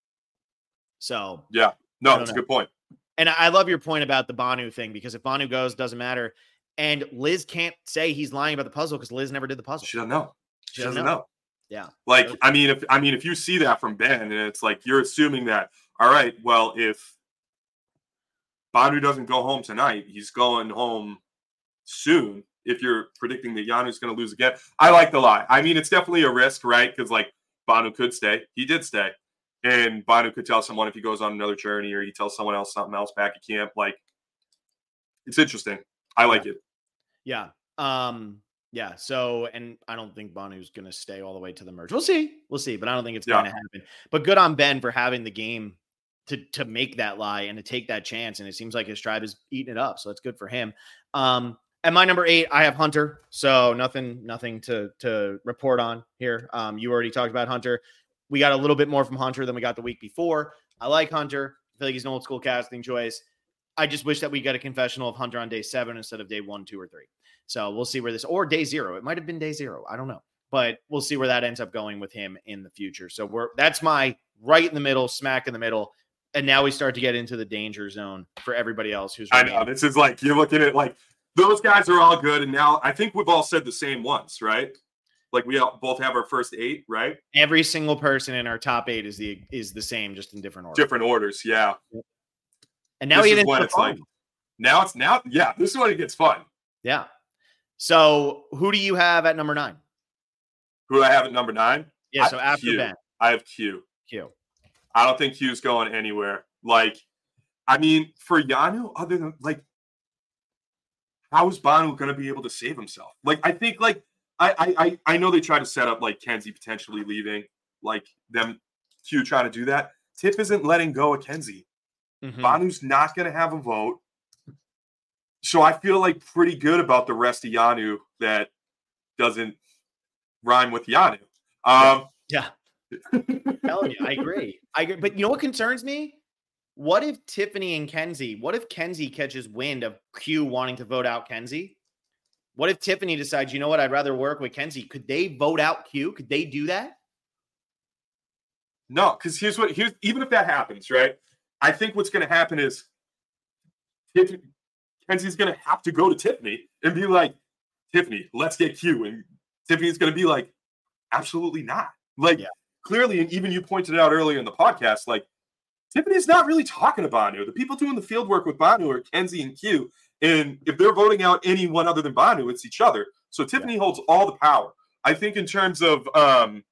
So Yeah. No, I don't that's a know. good point. And I love your point about the Banu thing because if Banu goes, doesn't matter. And Liz can't say he's lying about the puzzle because Liz never did the puzzle. She doesn't know. She, She doesn't doesn't know. know. Yeah. Like, I mean, if I mean, if you see that from Ben, and it's like you're assuming that, all right, well, if Banu doesn't go home tonight, he's going home soon. If you're predicting that Yanu's going to lose again, I like the lie. I mean, it's definitely a risk, right? Because like Banu could stay, he did stay, and Banu could tell someone if he goes on another journey or he tells someone else something else back at camp. Like, it's interesting. I like it. Yeah. Um, yeah. So, and I don't think Banu's going to stay all the way to the merge. We'll see. We'll see. But I don't think it's Yeah. going to happen. But good on Ben for having the game to to make that lie and to take that chance. And it seems like his tribe is eating it up. So it's good for him. Um, at my number eight, I have Hunter. So nothing, nothing to to report on here. Um, you already talked about Hunter. We got a little bit more from Hunter than we got the week before. I like Hunter. I feel like he's an old school casting choice. I just wish that we got a confessional of Hunter on day seven instead of day one, two, or three. So we'll see where this, or day zero. It might have been day zero. I don't know, but we'll see where that ends up going with him in the future. So we're, that's my right in the middle, smack in the middle. And now we start to get into the danger zone for everybody else who's. I know. This is like, you're looking at like, those guys are all good. And now I think we've all said the same ones, right? Like we all, both have our first eight, right? Every single person in our top eight is the, is the same, just in different order. Different orders. Yeah. And now this we is get when into it's the like, fun. now it's now, yeah, this is when it gets fun. Yeah. So who do you have at number nine? Who do I have at number nine? Yeah. I So have after Q. Ben, I have Q. Q. I don't think Q's going anywhere. Like, I mean, for Yanu, other than like, how is Banu going to be able to save himself? Like, I think like, I, I, I know they try to set up like Kenzie potentially leaving, like them Q trying to do that. Tip isn't letting go of Kenzie. Mhm. Banu's not going to have a vote. So I feel like pretty good about the rest of Yanu that doesn't rhyme with Yanu. Um, Yeah. Telling you, I agree. I agree. But you know what concerns me? What if Tiffany and Kenzie, what if Kenzie catches wind of Q wanting to vote out Kenzie? What if Tiffany decides, you know what, I'd rather work with Kenzie? Could they vote out Q? Could they do that? No, because here's what here's even if that happens, right? I think what's going to happen is Tiffany, Kenzie's going to have to go to Tiffany and be like, Tiffany, let's get Q. And Tiffany's going to be like, absolutely not. Like, Yeah. clearly, and even you pointed it out earlier in the podcast, like, Tiffany's not really talking to Banu. The people doing the field work with Banu are Kenzie and Q. And if they're voting out anyone other than Banu, it's each other. So Tiffany yeah. holds all the power. I think in terms of, um,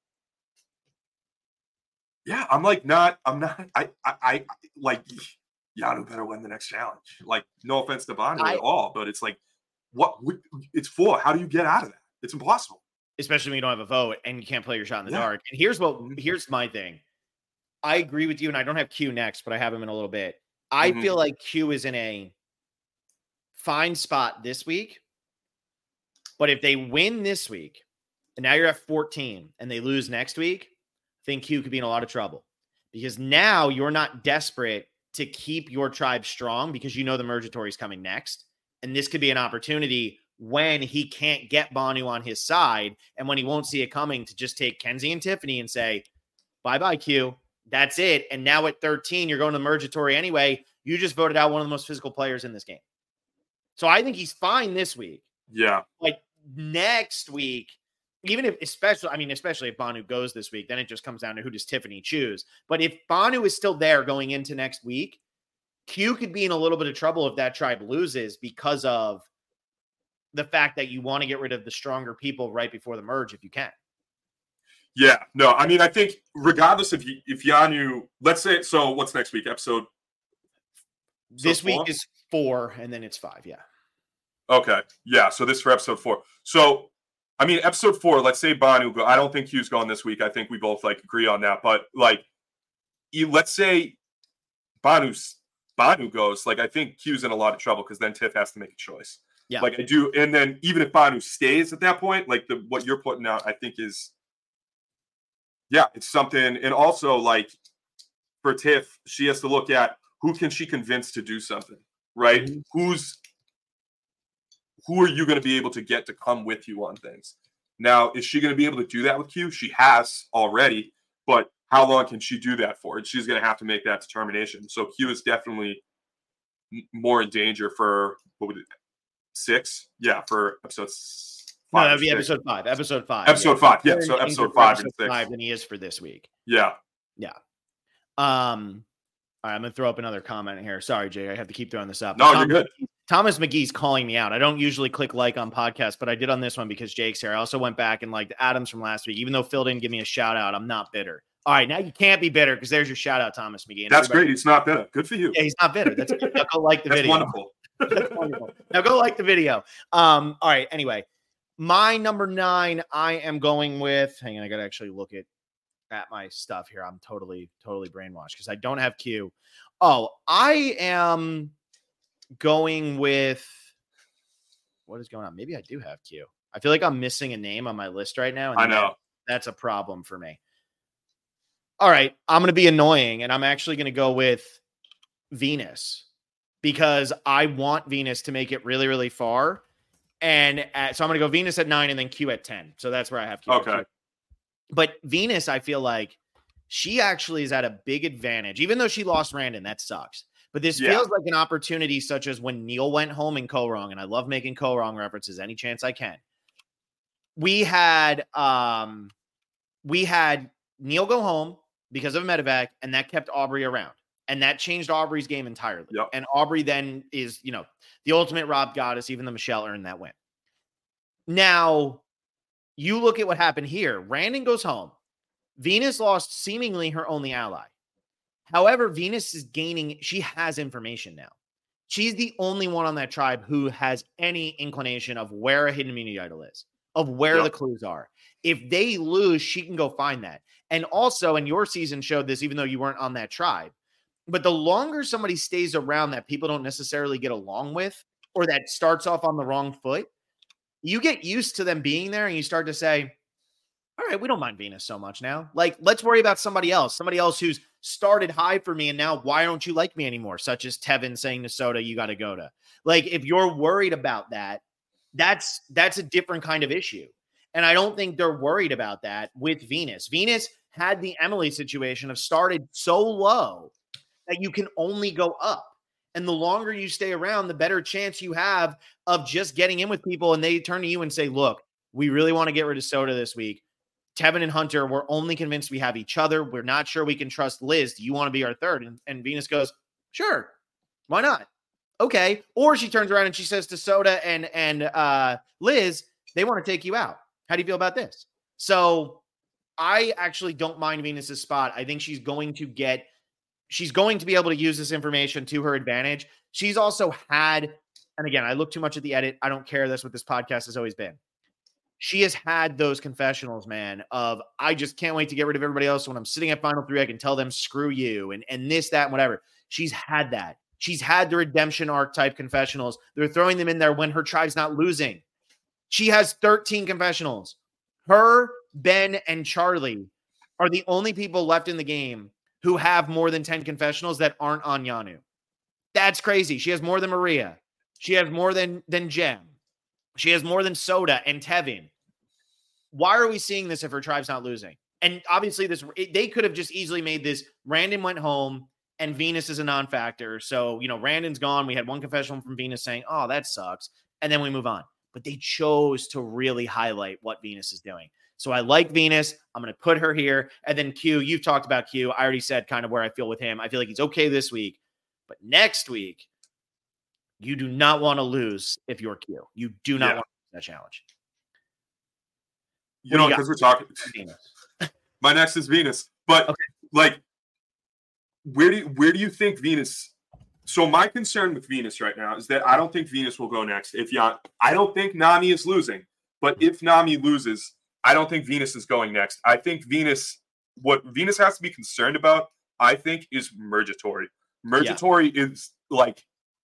yeah, I'm like not, I'm not, I, I, I like, Yanu better win the next challenge. Like, no offense to Banu I, at all, but it's like, what, what it's for? How do you get out of that? It's impossible. Especially when you don't have a vote and you can't play your shot in the yeah. dark. And here's what, here's my thing. I agree with you, and I don't have Q next, but I have him in a little bit. I mm-hmm. feel like Q is in a fine spot this week, but if they win this week, and now you're at fourteen, and they lose next week, I think Q could be in a lot of trouble. because now you're not desperate to keep your tribe strong because you know the Mergatory is coming next. And this could be an opportunity when he can't get Banu on his side and when he won't see it coming to just take Kenzie and Tiffany and say, bye-bye, Q. That's it. And now at thirteen, you're going to Mergatory anyway. You just voted out one of the most physical players in this game. So I think he's fine this week. Yeah. Like next week, even if, especially, I mean, especially if Banu goes this week, then it just comes down to who does Tiffany choose. But if Banu is still there going into next week, Q could be in a little bit of trouble if that tribe loses because of the fact that you want to get rid of the stronger people right before the merge if you can. Yeah, no, I mean, I think regardless if if Yanu, let's say, so what's next week? Episode? This four? week is four, and then it's five, yeah. Okay, yeah, so this for episode four. So, I mean, episode four, let's say Banu go. I don't think Q's going this week. I think we both, like, agree on that. But, like, you, let's say Banu's, Banu goes, like, I think Q's in a lot of trouble because then Tiff has to make a choice. Yeah. Like, I do, and then even if Banu stays at that point, like, the what you're putting out, I think is, yeah, it's something. And also, like, for Tiff, she has to look at who can she convince to do something, right? Mm-hmm. Who's, who are you going to be able to get to come with you on things? Now, is she going to be able to do that with Q? She has already, but how long can she do that for? And she's going to have to make that determination. So Q is definitely more in danger for, what would it, six? Yeah, for episodes. No, that would be episode five. Episode five. Episode yeah. five. Yeah. So episode five episode and six. Five than he is for this week. Yeah. Yeah. Um. All right, I'm gonna throw up another comment here. Sorry, Jay, I have to keep throwing this up. No, Thomas, you're good. Thomas McGee's calling me out. I don't usually click like on podcasts, but I did on this one because Jake's here. I also went back and liked Adams from last week. Even though Phil didn't give me a shout out, I'm not bitter. All right, now you can't be bitter because there's your shout out, Thomas McGee. And that's great. He's not bitter. Good for you. Yeah, he's not bitter. That's good. Now go like the that's video. Wonderful. That's wonderful. Now go like the video. Um. All right. Anyway. My number nine, I am going with, hang on, I got to actually look at, at my stuff here. I'm totally, totally brainwashed because I don't have Q. Oh, I am going with, what is going on? Maybe I do have Q. I feel like I'm missing a name on my list right now. And I know. That, that's a problem for me. All right, I'm going to be annoying, and I'm actually going to go with Venus because I want Venus to make it really, really far. And at, so I'm going to go Venus at nine and then Q at ten. So that's where I have Q. Okay. Q. But Venus, I feel like she actually is at a big advantage, even though she lost Randon. That sucks. But this yeah. feels like an opportunity such as when Neil went home in Ko-Rong, and I love making Ko-Rong references any chance I can. We had, um, we had Neil go home because of medevac, and that kept Aubrey around. And that changed Aubrey's game entirely. Yep. And Aubrey then is, you know, the ultimate Rob goddess. Even the Michelle earned that win. Now, you look at what happened here. Randon goes home. Venus lost seemingly her only ally. However, Venus is gaining, she has information now. She's the only one on that tribe who has any inclination of where a hidden immunity idol is, of where yep. the clues are. If they lose, she can go find that. And also, and your season showed this, even though you weren't on that tribe. But the longer somebody stays around that people don't necessarily get along with, or that starts off on the wrong foot, you get used to them being there and you start to say, all right, we don't mind Venus so much now. Like, let's worry about somebody else, somebody else who's started high for me. And now why don't you like me anymore? Such as Tevin saying to Soda, you got to go to. Like, if you're worried about that, that's, that's a different kind of issue. And I don't think they're worried about that with Venus. Venus had the Emily situation of started so low that you can only go up. And the longer you stay around, the better chance you have of just getting in with people. And they turn to you and say, look, we really want to get rid of Soda this week. Tevin and Hunter, we're only convinced we have each other. We're not sure we can trust Liz. Do you want to be our third? And, and Venus goes, sure. Why not? Okay. Or she turns around and she says to Soda and, and uh, Liz, they want to take you out. How do you feel about this? So I actually don't mind Venus's spot. I think she's going to get She's going to be able to use this information to her advantage. She's also had, and again, I look too much at the edit. I don't care. That's what this podcast has always been. She has had those confessionals, man, of I just can't wait to get rid of everybody else. When I'm sitting at Final Three, I can tell them, screw you, and, and this, that, and whatever. She's had that. She's had the redemption arc type confessionals. They're throwing them in there when her tribe's not losing. She has thirteen confessionals. Her, Ben, and Charlie are the only people left in the game who have more than ten confessionals that aren't on Yanu. That's crazy. She has more than Maria. She has more than, than Jem. She has more than Soda and Tevin. Why are we seeing this if her tribe's not losing? And obviously, this it, they could have just easily made this. Randon went home, and Venus is a non-factor. So, you know, Randon's gone. We had one confessional from Venus saying, oh, that sucks. And then we move on. But they chose to really highlight what Venus is doing. So I like Venus. I'm going to put her here. And then Q, you've talked about Q. I already said kind of where I feel with him. I feel like he's okay this week. But next week, you do not want to lose if you're Q. You do not yeah. want to lose that challenge. You what know, because we're talking. Venus. My next is Venus. But, okay. like, where do you, where do you think Venus – so my concern with Venus right now is that I don't think Venus will go next. If Jan, I don't think Nami is losing. But if Nami loses – I don't think Venus is going next. I think Venus, what Venus has to be concerned about, I think, is Mergatory. Mergatory yeah. is like,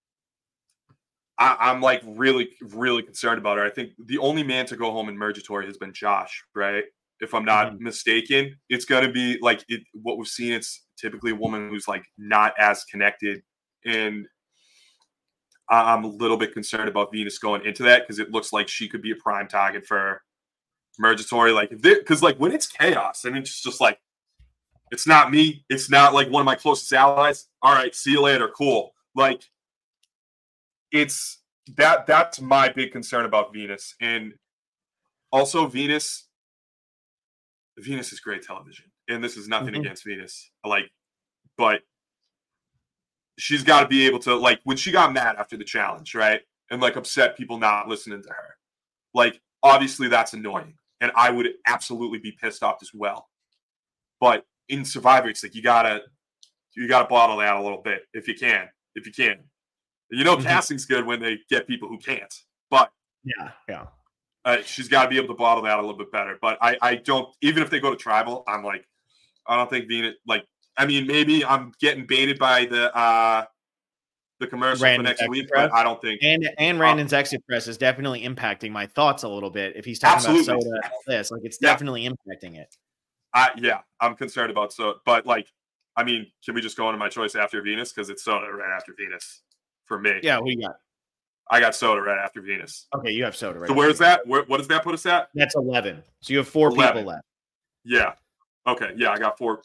I, I'm like really, really concerned about her. I think the only man to go home in Mergatory has been Josh, right? If I'm not mm-hmm. mistaken, it's going to be like it, what we've seen. It's typically a woman who's like not as connected. And I'm a little bit concerned about Venus going into that because it looks like she could be a prime target for Mergatory, like because like when it's chaos and it's just like it's not me, it's not like one of my closest allies. All right, see you later, cool. Like it's that that's my big concern about Venus. And also Venus Venus is great television, and this is nothing mm-hmm. against Venus, like, but she's got to be able to, like, when she got mad after the challenge, right, and like upset people not listening to her, like obviously that's annoying. And I would absolutely be pissed off as well. But in Survivor, it's like you gotta you gotta bottle that a little bit if you can. If you can. You know, mm-hmm. casting's good when they get people who can't. But yeah, yeah. Uh, she's got to be able to bottle that a little bit better. But I, I don't, even if they go to tribal, I'm like, I don't think Venus, like, I mean, maybe I'm getting baited by the uh the commercial Randon's for next week, press. But I don't think and and Randon's um, exit press is definitely impacting my thoughts a little bit. If he's talking absolutely. about Soda and this, like it's yeah. definitely impacting it. I yeah, I'm concerned about Soda, but like, I mean, can we just go into my choice after Venus because it's Soda right after Venus for me? Yeah, we got. I got Soda right after Venus. Okay, you have Soda right. So where's that? Where what does that put us at? That's eleven. So you have four eleven. People left. Yeah. Okay. Yeah, I got four.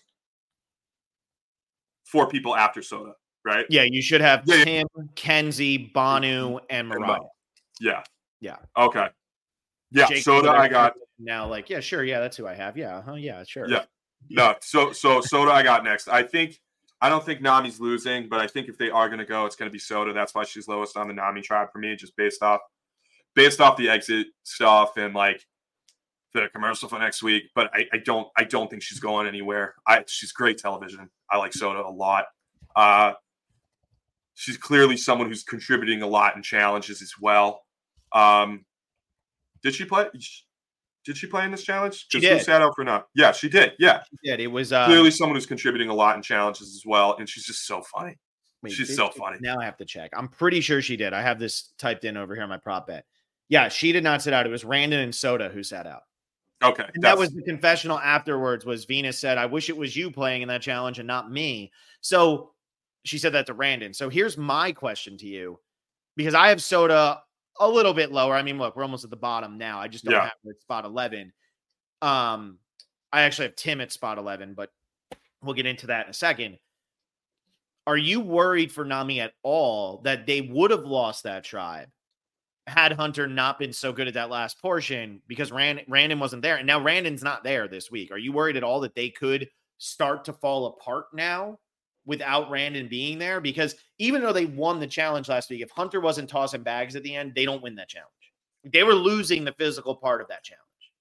Four people after Soda. Right? Yeah, you should have yeah, Tim, yeah. Kenzie, Banu, and Mariah. Yeah. Yeah. Okay. Yeah, Jake Soda I got. Now, like, yeah, sure. Yeah, that's who I have. Yeah. Uh-huh, yeah, sure. Yeah. No, so so Soda I got next. I think I don't think Nami's losing, but I think if they are gonna go, it's gonna be Soda. That's why she's lowest on the Nami tribe for me, just based off based off the exit stuff and like the commercial for next week. But I, I don't I don't think she's going anywhere. I she's great television. I like Soda a lot. Uh She's clearly someone who's contributing a lot in challenges as well. Um, did she play? Did she play in this challenge? She did. Who sat out for not? Yeah, she did. Yeah, she did. It was uh, clearly someone who's contributing a lot in challenges as well, and she's just so funny. Wait, she's did, so funny. Now I have to check. I'm pretty sure she did. I have this typed in over here on my prop bet. Yeah, she did not sit out. It was Randon and Soda who sat out. Okay, and that was the confessional afterwards. Was Venus said, "I wish it was you playing in that challenge and not me." So. She said that to Randon. So here's my question to you, because I have Soda a little bit lower. I mean, look, we're almost at the bottom now. I just don't yeah. have her at spot eleven. Um, I actually have Tim at spot eleven, but we'll get into that in a second. Are you worried for Nami at all that they would have lost that tribe had Hunter not been so good at that last portion because Rand- Randon wasn't there? And now Randon's not there this week. Are you worried at all that they could start to fall apart now without Randon being there? Because even though they won the challenge last week, if Hunter wasn't tossing bags at the end, they don't win that challenge. They were losing the physical part of that challenge.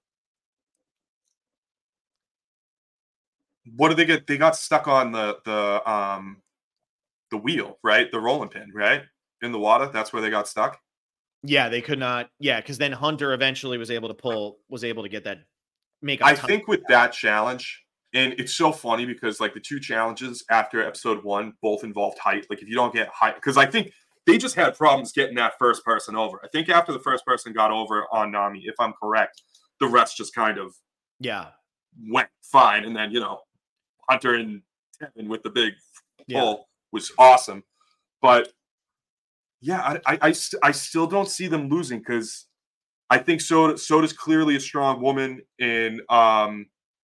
What did they get? They got stuck on the the um the wheel, right? The rolling pin, right? In the water. That's where they got stuck. Yeah, they could not. Yeah, because then Hunter eventually was able to pull, was able to get that. Make. I think with that challenge. And it's so funny because, like, the two challenges after episode one both involved height. Like, if you don't get height, because I think they just had problems getting that first person over. I think after the first person got over on Nami, if I'm correct, the rest just kind of yeah went fine. And then, you know, Hunter and Kevin with the big Yeah. pull was awesome. But yeah, I I, I, st- I still don't see them losing because I think Soda Soda's clearly a strong woman, and um,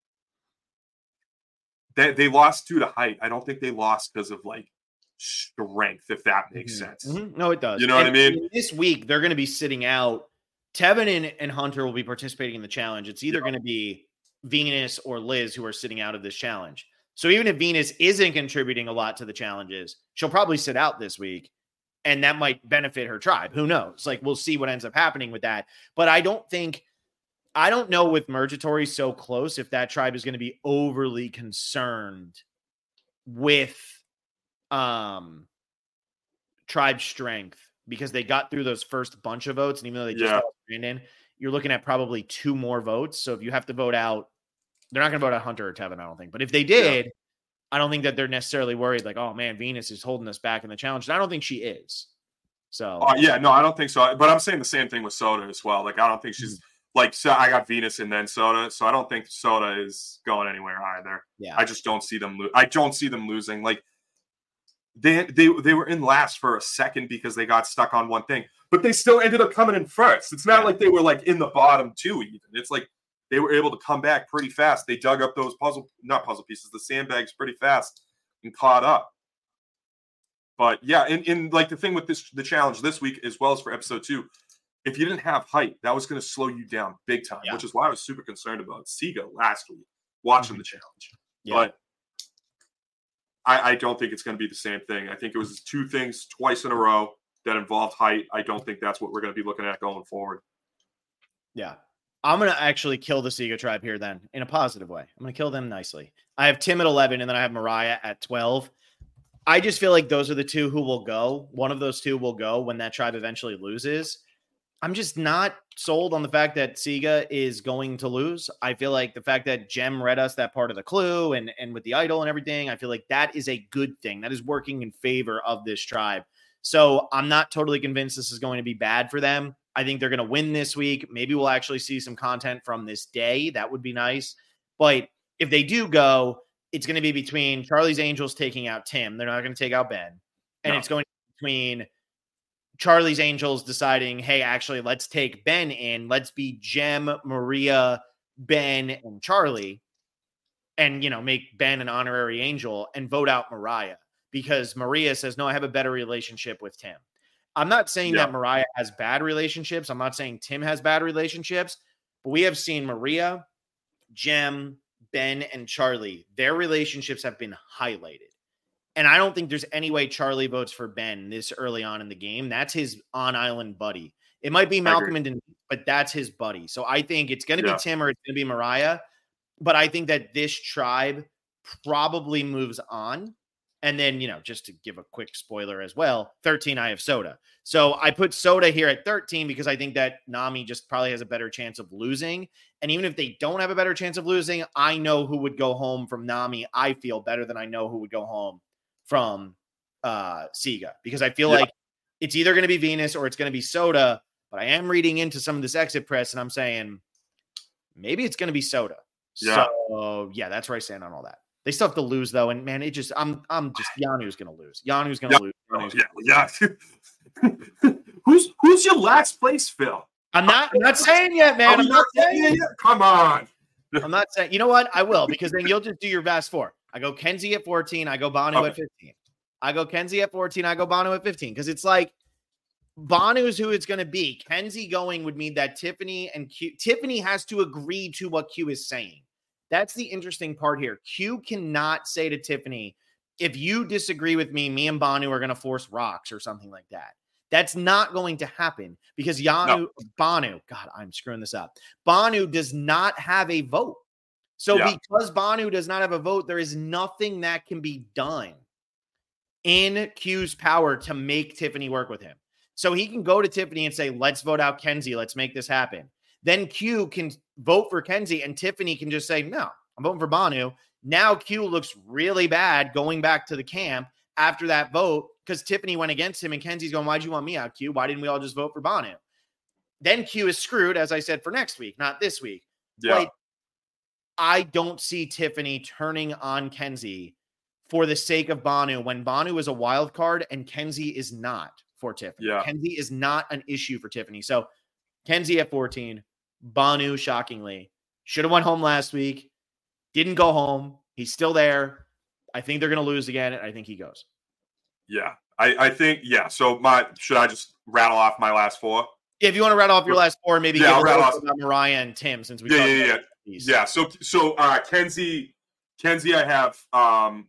they they lost due to height. I don't think they lost because of like strength, if that makes Mhm. sense. Mhm. No, it does. You know what I And mean? This week they're going to be sitting out. Tevin and, and Hunter will be participating in the challenge. It's either Yeah. going to be Venus or Liz who are sitting out of this challenge. So even if Venus isn't contributing a lot to the challenges, she'll probably sit out this week, and that might benefit her tribe. Who knows? Like, we'll see what ends up happening with that. But I don't think, I don't know with Mergatory so close if that tribe is going to be overly concerned with um tribe strength, because they got through those first bunch of votes, and even though they just Yeah. lost Brandon, you're looking at probably two more votes. So if you have to vote out, they're not going to vote out Hunter or Tevin, I don't think. But if they did, yeah. I don't think that they're necessarily worried like, oh man, Venus is holding us back in the challenge. And I don't think she is. So uh, yeah, no, I don't think so. But I'm saying the same thing with Soda as well. Like, I don't think she's mm-hmm. like, so I got Venus and then Soda, so I don't think Soda is going anywhere either. Yeah, I just don't see them. Lo- I don't see them losing. Like, they they they were in last for a second because they got stuck on one thing, but they still ended up coming in first. It's not yeah. like they were like in the bottom two even. It's like they were able to come back pretty fast. They dug up those puzzle, not puzzle pieces, the sandbags pretty fast and caught up. But yeah, in, in like the thing with this, the challenge this week, as well as for episode two, if you didn't have height, that was going to slow you down big time, yeah. which is why I was super concerned about Siga last week, watching mm-hmm. the challenge. Yeah. But I, I don't think it's going to be the same thing. I think it was two things twice in a row that involved height. I don't think that's what we're going to be looking at going forward. Yeah. I'm going to actually kill the Siga tribe here then in a positive way. I'm going to kill them nicely. I have Tim at eleven, and then I have Mariah at twelve. I just feel like those are the two who will go. One of those two will go when that tribe eventually loses. I'm just not sold on the fact that Siga is going to lose. I feel like the fact that Jem read us that part of the clue and, and with the idol and everything, I feel like that is a good thing. That is working in favor of this tribe. So I'm not totally convinced this is going to be bad for them. I think they're going to win this week. Maybe we'll actually see some content from this day. That would be nice. But if they do go, it's going to be between Charlie's Angels taking out Tim. They're not going to take out Ben. And no. It's going to be between Charlie's Angels deciding, hey, actually, let's take Ben in. Let's be Jem, Maria, Ben, and Charlie. And, you know, make Ben an honorary angel and vote out Mariah. Because Maria says, no, I have a better relationship with Tim. I'm not saying yeah. that Mariah has bad relationships. I'm not saying Tim has bad relationships. But we have seen Maria, Jem, Ben, and Charlie. Their relationships have been highlighted. And I don't think there's any way Charlie votes for Ben this early on in the game. That's his on-island buddy. It might be Malcolm and Denise, but that's his buddy. So I think it's going to yeah. be Tim or it's going to be Mariah. But I think that this tribe probably moves on. And then, you know, just to give a quick spoiler as well, thirteen, I have Soda. So I put Soda here at thirteen because I think that Nami just probably has a better chance of losing. And even if they don't have a better chance of losing, I know who would go home from Nami. I feel better than I know who would go home from uh, Siga, because I feel yeah. like it's either going to be Venus or it's going to be Soda, but I am reading into some of this exit press and I'm saying maybe it's going to be Soda. Yeah. So yeah, that's where I stand on all that. They still have to lose though. And man, it just, I'm, I'm just, Yanu's going to lose. Yanu's going to yeah. lose. Oh, yeah. Yeah. who's, who's your last place, Phil? I'm not, I'm not saying yet, man. I'm, I'm not saying it. Come on. I'm not saying, you know what? I will, because then you'll just do your best four. I go Kenzie at fourteen. I go Banu okay. at fifteen. I go Kenzie at fourteen. I go Banu at fifteen. Because it's like Banu's who it's going to be. Kenzie going would mean that Tiffany and Q. Tiffany has to agree to what Q is saying. That's the interesting part here. Q cannot say to Tiffany, if you disagree with me, me and Banu are going to force rocks or something like that. That's not going to happen because Yanu, no. Banu, God, I'm screwing this up. Banu does not have a vote. So yeah. because Banu does not have a vote, there is nothing that can be done in Q's power to make Tiffany work with him. So he can go to Tiffany and say, let's vote out Kenzie. Let's make this happen. Then Q can vote for Kenzie and Tiffany can just say, no, I'm voting for Banu. Now Q looks really bad going back to the camp after that vote because Tiffany went against him and Kenzie's going, why'd you want me out, Q? Why didn't we all just vote for Banu? Then Q is screwed, as I said, for next week, not this week. Yeah. But I don't see Tiffany turning on Kenzie for the sake of Banu when Banu is a wild card and Kenzie is not for Tiffany. Yeah. Kenzie is not an issue for Tiffany. So Kenzie at fourteen, Banu, shockingly, should have went home last week. Didn't go home. He's still there. I think they're going to lose again, and I think he goes. Yeah, I, I think, yeah. So my should I just rattle off my last four? Yeah, if you want to rattle off your last four, maybe yeah, give I'll a rattle little off about Mariah and Tim since we yeah, talked yeah, about yeah. these. Yeah, so so uh, Kenzie, Kenzie, I have um,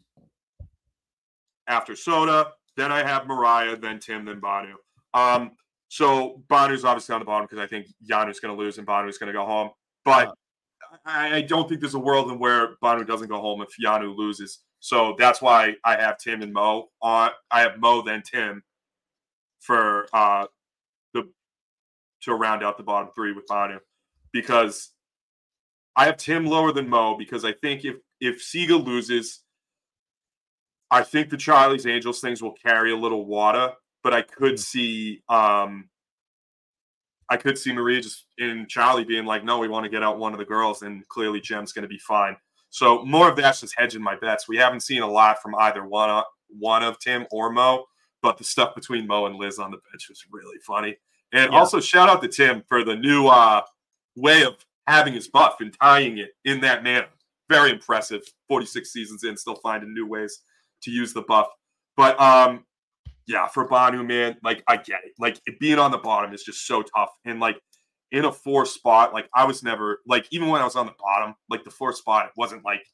after Soda, then I have Mariah, then Tim, then Banu. Um, so Banu's obviously on the bottom because I think Janu's going to lose and Banu's going to go home. But uh, I, I don't think there's a world in where Banu doesn't go home if Janu loses. So that's why I have Tim and Mo on. I have Mo then Tim for uh, the to round out the bottom three with Banu, because I have Tim lower than Mo because I think if if Siga loses, I think the Charlie's Angels things will carry a little water, but I could see um, I could see Maria just in Charlie being like, no, we want to get out one of the girls, and clearly Jem's going to be fine. So more of that's just hedging my bets. We haven't seen a lot from either one of, one of Tim or Mo, but the stuff between Mo and Liz on the bench was really funny. And yeah. also shout out to Tim for the new uh, way of having his buff and tying it in that manner. Very impressive. forty-six seasons in, still finding new ways to use the buff. But um, yeah, for Banu, man, like I get it. Like it being on the bottom is just so tough. And like in a four spot, like I was never like, even when I was on the bottom, like the fourth spot, it wasn't like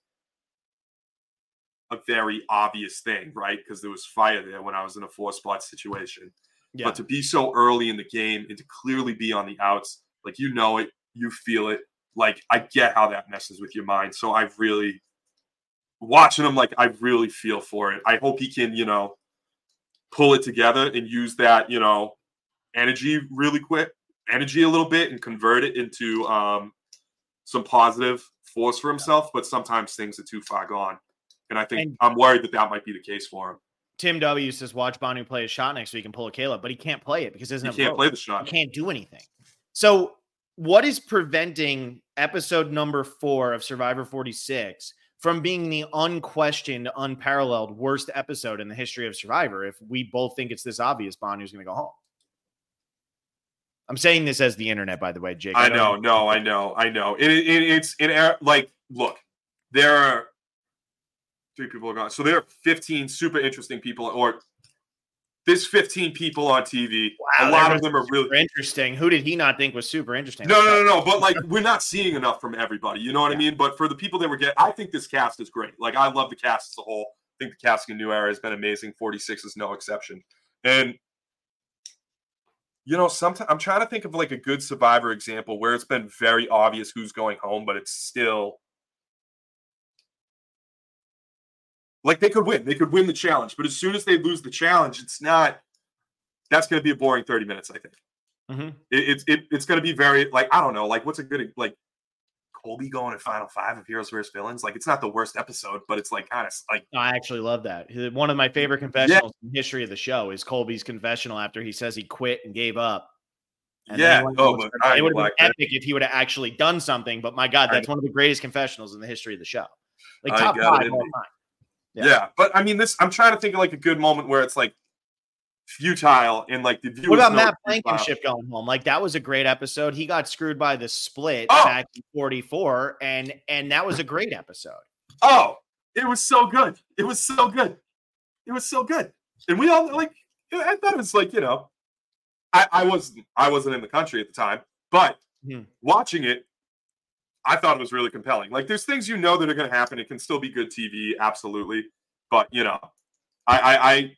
a very obvious thing, right? Because there was fire there when I was in a four spot situation. Yeah. But to be so early in the game and to clearly be on the outs, like you know it, you feel it. Like I get how that messes with your mind. So I've really watching him, like I really feel for it. I hope he can, you know, pull it together and use that, you know, energy really quick, energy a little bit and convert it into um, some positive force for himself. But sometimes things are too far gone. And I think and I'm worried that that might be the case for him. Tim W says, watch Banu play a shot next week and pull a Caleb, but he can't play it because he doesn't he have can't play the shot. He can't do anything. So what is preventing episode number four of Survivor forty-six from being the unquestioned, unparalleled worst episode in the history of Survivor if we both think it's this obvious Banu's going to go home? I'm saying this as the internet, by the way, Jake. I, I know, no, I know, I know. It, it, it's in like, look, there are three people are gone. So there are fifteen super interesting people, or there's fifteen people on T V. Wow, a lot of them are really interesting. Who did he not think was super interesting? No, no, no, no. But like, we're not seeing enough from everybody. You know what yeah. I mean? But for the people that we're getting, I think this cast is great. Like, I love the cast as a whole. I think the casting in New Era has been amazing. forty-six is no exception. And you know, sometimes I'm trying to think of like a good Survivor example where it's been very obvious who's going home, but it's still like they could win. They could win the challenge. But as soon as they lose the challenge, it's not – that's going to be a boring thirty minutes, I think. Mm-hmm. It, it's it, it's going to be very – like, I don't know. Like, what's a good – like, Colby going to Final Five of Heroes versus Villains? Like, it's not the worst episode, but it's like kind of like – I actually love that. One of my favorite confessionals yeah. in the history of the show is Colby's confessional after he says he quit and gave up. And yeah. Oh, but it would have been epic if he would have actually done something. But, my God, that's one of the greatest confessionals in the history of the show. Like, top five all time. Yeah. yeah, but I mean, this. I'm trying to think of like a good moment where it's like futile and like the viewers. What about know Matt Blankenship going home? Like that was a great episode. He got screwed by the split oh. back in forty-four, and and that was a great episode. Oh, it was so good. It was so good. It was so good, and we all like. I thought it was like you know, I I wasn't I wasn't in the country at the time, but hmm. watching it. I thought it was really compelling. Like, there's things you know that are going to happen. It can still be good T V, absolutely. But you know, I, I, I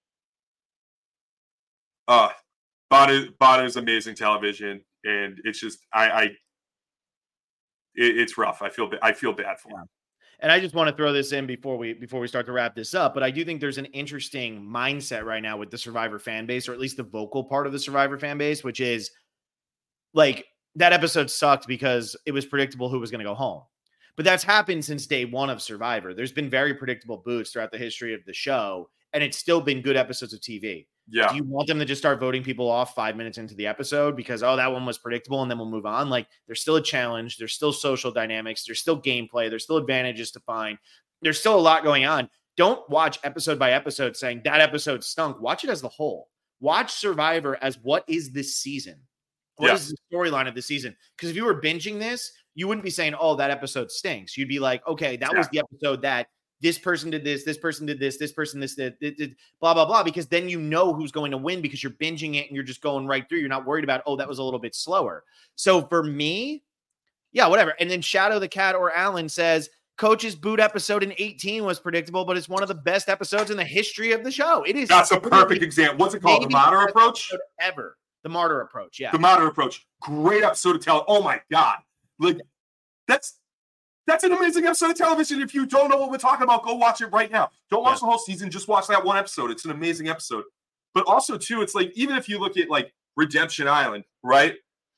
uh, Banu, Banu's amazing television, and it's just, I, I, it, it's rough. I feel, I feel bad for him. And I just want to throw this in before we before we start to wrap this up. But I do think there's an interesting mindset right now with the Survivor fan base, or at least the vocal part of the Survivor fan base, which is like. That episode sucked because it was predictable who was going to go home. But that's happened since day one of Survivor. There's been very predictable boots throughout the history of the show, and it's still been good episodes of T V. Yeah. Do you want them to just start voting people off five minutes into the episode because, oh, that one was predictable, and then we'll move on? Like, there's still a challenge. There's still social dynamics. There's still gameplay. There's still advantages to find. There's still a lot going on. don't watch episode by episode saying that episode stunk. Watch it as the whole. Watch Survivor as what is this season? What yeah. is the storyline of the season? Because if you were binging this, you wouldn't be saying, oh, that episode stinks. You'd be like, okay, that yeah. was the episode that this person did this, this person did this, this person this did, did, did, blah, blah, blah. Because then you know who's going to win because you're binging it and you're just going right through. You're not worried about, oh, that was a little bit slower. So for me, yeah, whatever. And then Shadow the Cat or Alan says, Coach's boot episode in eighteen was predictable, but it's one of the best episodes in the history of the show. It is. That's a perfect example. What's it called? The Martyr Approach? Ever. The Martyr Approach, yeah. The Martyr Approach. Great episode of television. Oh, my God. Like, that's that's an amazing episode of television. If you don't know what we're talking about, go watch it right now. Don't watch yeah. the whole season. Just watch that one episode. It's an amazing episode. But also, too, it's like, even if you look at, like, Redemption Island, right?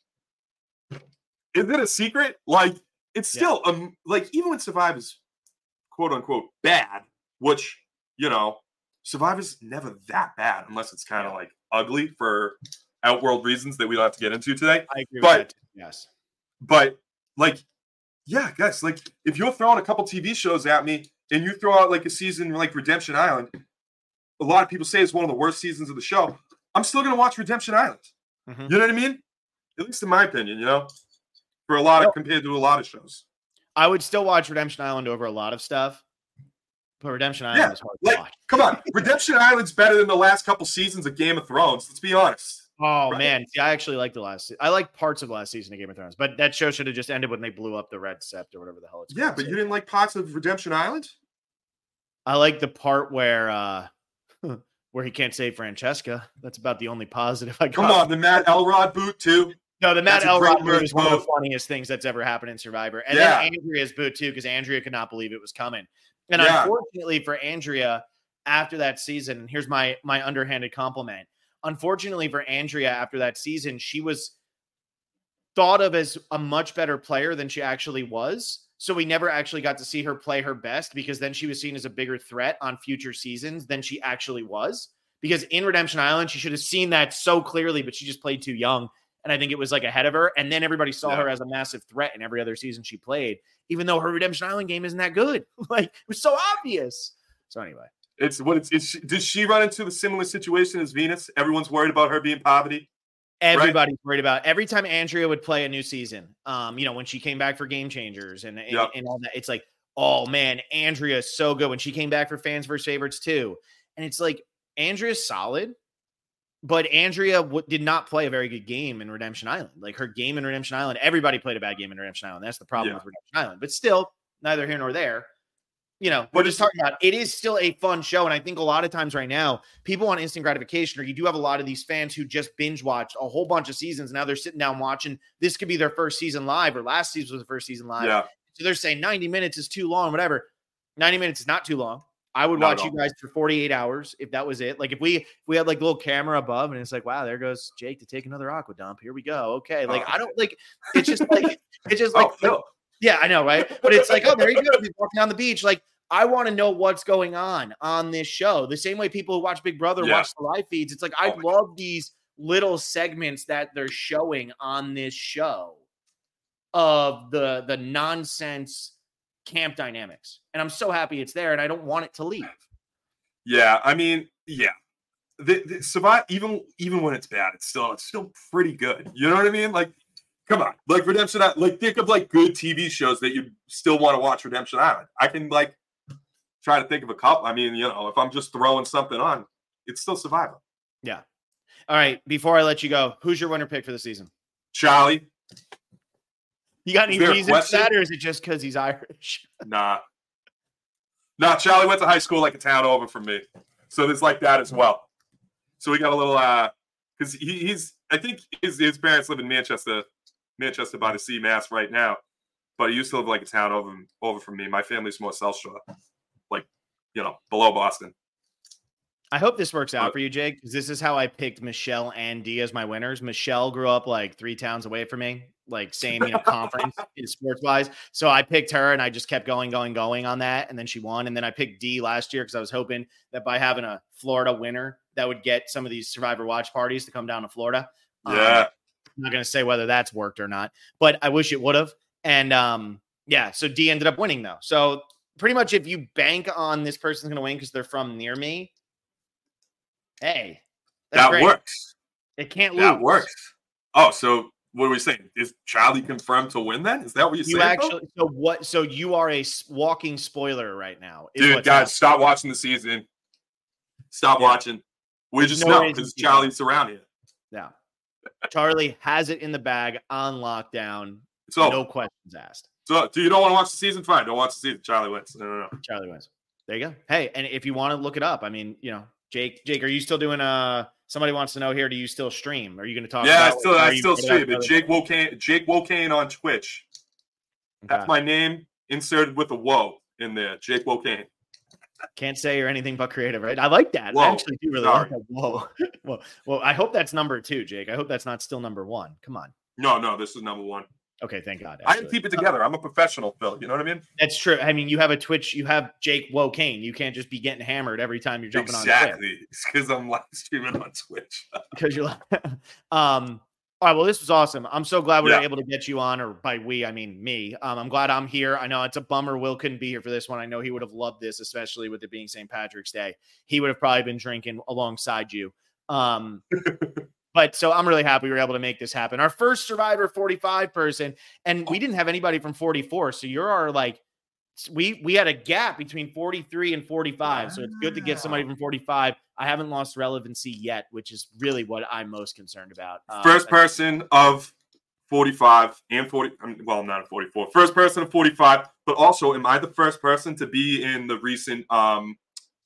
Is it a secret? Like, it's still, yeah. um, like, even when Survivor's quote-unquote bad, which, you know, Survivor's never that bad unless it's kind of, yeah. like, ugly for outworld reasons that we don't have to get into today. I agree but, with that. Yes. But, like, yeah, guys, like, if you're throwing a couple T V shows at me and you throw out, like, a season like Redemption Island, a lot of people say it's one of the worst seasons of the show, I'm still going to watch Redemption Island. Mm-hmm. You know what I mean? At least in my opinion, you know? For a lot of, compared to a lot of shows. I would still watch Redemption Island over a lot of stuff, but Redemption Island yeah, is hard like, to watch. Come on. Redemption Island's better than the last couple seasons of Game of Thrones. Let's be honest. Oh, right? man. See, I actually like the last I like parts of the last season of Game of Thrones, but that show should have just ended when they blew up the Red Sept or whatever the hell it's Yeah, called. but so. You didn't like parts of Redemption Island? I like the part where uh, where he can't save Francesca. That's about the only positive I got. Come on, the Matt Elrod boot, too. No, the Matt Elrod boot is one of the funniest things that's ever happened in Survivor. And yeah. then Andrea's boot, too, because Andrea could not believe it was coming. And yeah. unfortunately for Andrea, after that season, and here's my my underhanded compliment. Unfortunately for Andrea, after that season, she was thought of as a much better player than she actually was. So we never actually got to see her play her best because then she was seen as a bigger threat on future seasons than she actually was. Because in Redemption Island, she should have seen that so clearly, but she just played too young. And I think it was like ahead of her. And then everybody saw yeah. her as a massive threat in every other season she played, even though her Redemption Island game isn't that good. Like, it was so obvious. So anyway. It's what it's, it's, does she run into the similar situation as Venus? Everyone's worried about her being poverty. Everybody's right? worried about every time Andrea would play a new season. Um, you know, when she came back for Game Changers and, and, yep. and all that, it's like, oh man, Andrea is so good. When she came back for Fans versus Favorites too. And it's like, Andrea's solid. But Andrea w- did not play a very good game in Redemption Island. Like her game in Redemption Island, everybody played a bad game in Redemption Island. That's the problem yeah. with Redemption Island. But still, neither here nor there. You know, we're just talking about it is still a fun show. And I think a lot of times right now, people want instant gratification, or you do have a lot of these fans who just binge watched a whole bunch of seasons. Now they're sitting down watching. This could be their first season live, or last season was the first season live. Yeah. So they're saying ninety minutes is too long, whatever. ninety minutes is not too long. I would Not watch you guys for forty-eight hours if that was it. Like if we if we had like a little camera above and it's like, wow, there goes Jake to take another aqua dump. Here we go. Okay. Like oh. I don't like it's just like it's just like, oh, like yeah, I know, right? But it's like, oh, there you go. He's walking down the beach. Like I want to know what's going on on this show. The same way people who watch Big Brother yeah. watch the live feeds. It's like I oh, love God. these little segments that they're showing on this show of the the nonsense camp dynamics, and I'm so happy it's there, and I don't want it to leave. Yeah, I mean, yeah, the, the survive even even when it's bad, it's still it's still pretty good. You know what I mean? Like, come on, like Redemption Island. Like, think of like good T V shows that you still want to watch. Redemption Island. I can like try to think of a couple. I mean, you know, if I'm just throwing something on, it's still Survivor. Yeah. All right. Before I let you go, who's your winner pick for the season? Charlie. You got any reason for that, or is it just because he's Irish? Nah. Nah, Charlie went to high school like a town over from me. So there's like that as well. So we got a little, uh, because he, he's, I think his, his parents live in Manchester, Manchester by the sea, Mass right now. But he used to live like a town over, over from me. My family's more South Shore, like, you know, below Boston. I hope this works out for you, Jake, because this is how I picked Michelle and Dee as my winners. Michelle grew up like three towns away from me, like same, you know, conference in sports wise. So I picked her and I just kept going, going, going on that. And then she won. And then I picked Dee last year because I was hoping that by having a Florida winner, that would get some of these Survivor watch parties to come down to Florida. Yeah. Um, I'm not going to say whether that's worked or not, but I wish it would have. And um, yeah, so Dee ended up winning though. So pretty much if you bank on this person's going to win because they're from near me, hey, that great. works. It can't lose. That works. Oh, so what are we saying? Is Charlie confirmed to win then? Is that what you're you saying? Actually, so what? So you are a walking spoiler right now. Dude, guys, happening. Stop watching the season. Stop yeah. watching. We just no know because Charlie's around here. Yeah. Charlie has it in the bag on lockdown. So no questions asked. So do you don't want to watch the season? Fine. Don't watch the season. Charlie wins. No, no, no. Charlie wins. There you go. Hey, and if you want to look it up, I mean, you know, Jake, Jake, are you still doing uh somebody wants to know here, do you still stream? Are you going to talk yeah, about I still I still stream it. Jake Wokane, Jake Wokane on Twitch. Okay. That's my name inserted with a woe in there. Jake Wokane. Can't say you're anything but creative, right? I like that. Whoa. I actually do really like that. Whoa. Whoa. Well, I hope that's number two, Jake. I hope that's not still number one. Come on. No, no, this is number one. Okay, thank God. Actually. I didn't keep it together. I'm a professional, Phil. You know what I mean? That's true. I mean, you have a Twitch. You have Jake Wokane. You can't just be getting hammered every time you're jumping exactly. on. Exactly. It's because I'm live streaming on Twitch. Because you're like, um, all right, well, this was awesome. I'm so glad we yeah. were able to get you on, or by we, I mean me. Um, I'm glad I'm here. I know it's a bummer Will couldn't be here for this one. I know he would have loved this, especially with it being Saint Patrick's Day. He would have probably been drinking alongside you. Um, but so I'm really happy we were able to make this happen. Our first Survivor forty-five person, and we didn't have anybody from forty-four. So you're our like, we we had a gap between forty-three and forty-five. Wow. So it's good to get somebody from forty-five. I haven't lost relevancy yet, which is really what I'm most concerned about. Um, first person of forty-five and forty. Well, I'm not a forty-four. First person of forty-five, but also, am I the first person to be in the recent um,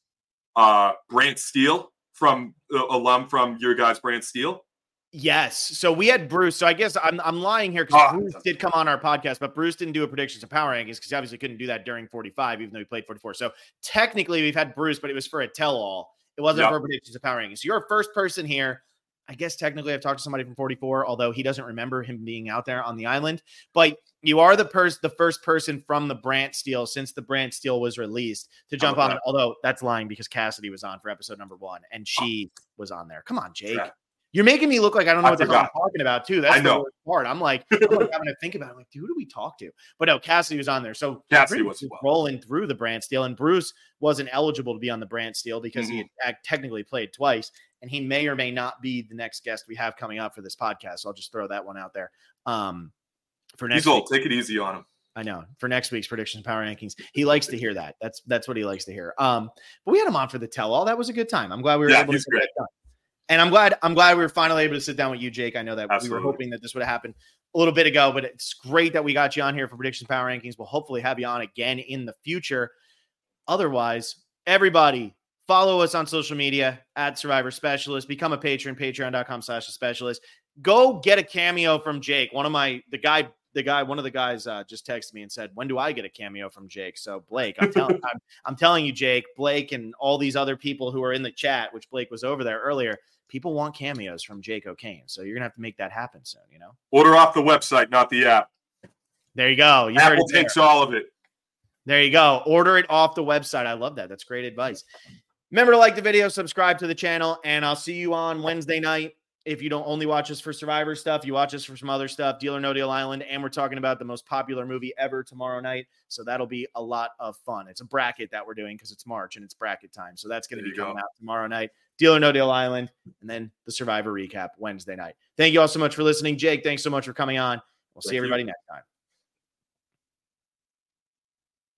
uh, Brant Steele from uh, alum from your guys' Brant Steele? Yes. So we had Bruce. So I guess I'm I'm lying here because oh, Bruce did come on our podcast, but Bruce didn't do a predictions of power rankings because he obviously couldn't do that during forty-five, even though he played forty-four. So technically, we've had Bruce, but it was for a tell-all. It wasn't yep. for predictions of power rankings. So you're a first person here. I guess technically I've talked to somebody from forty-four, although he doesn't remember him being out there on the island. But you are the person, the first person from the Brant Steele since the Brant Steele was released to jump on. That. Although that's lying because Cassidy was on for episode number one and she oh. was on there. Come on, Jake. Yeah. You're making me look like I don't know I what the hell I'm talking about, too. That's I know. the worst part. I'm like, I'm like having to think about it. I'm like, dude, who do we talk to? But no, Cassidy was on there. So Cassidy was well. rolling through the Brant Steele, and Bruce wasn't eligible to be on the Brant Steele because mm-hmm. he had technically played twice, and he may or may not be the next guest we have coming up for this podcast. So I'll just throw that one out there. Um, for next He's old. Take it easy on him. I know. For next week's predictions power rankings, he likes to hear that. That's that's what he likes to hear. Um, but we had him on for the tell-all. That was a good time. I'm glad we were yeah, able to get that done. And I'm glad I'm glad we were finally able to sit down with you, Jake. I know that Absolutely. we were hoping that this would have happened a little bit ago, but it's great that we got you on here for Predictions Power Rankings. We'll hopefully have you on again in the future. Otherwise, everybody follow us on social media at Survivor Specialist. Become a patron, patreon.com slash specialist. Go get a cameo from Jake. One of my the guy the guy one of the guys uh, just texted me and said, when do I get a cameo from Jake? So Blake, I'm telling I'm, I'm telling you, Jake, Blake, and all these other people who are in the chat, which Blake was over there earlier. People want cameos from Jake O'Kane, so you're gonna have to make that happen soon. You know, order off the website, not the app. There you go. You Apple takes all of it. There you go. Order it off the website. I love that. That's great advice. Remember to like the video, subscribe to the channel, and I'll see you on Wednesday night. If you don't only watch us for Survivor stuff, you watch us for some other stuff, Deal or No Deal Island, and we're talking about the most popular movie ever tomorrow night. So that'll be a lot of fun. It's a bracket that we're doing because it's March and it's bracket time. So that's going to be coming go. out tomorrow night. Deal or No Deal Island, and then the Survivor recap Wednesday night. Thank you all so much for listening. Jake, thanks so much for coming on. We'll Thank see everybody you. next time.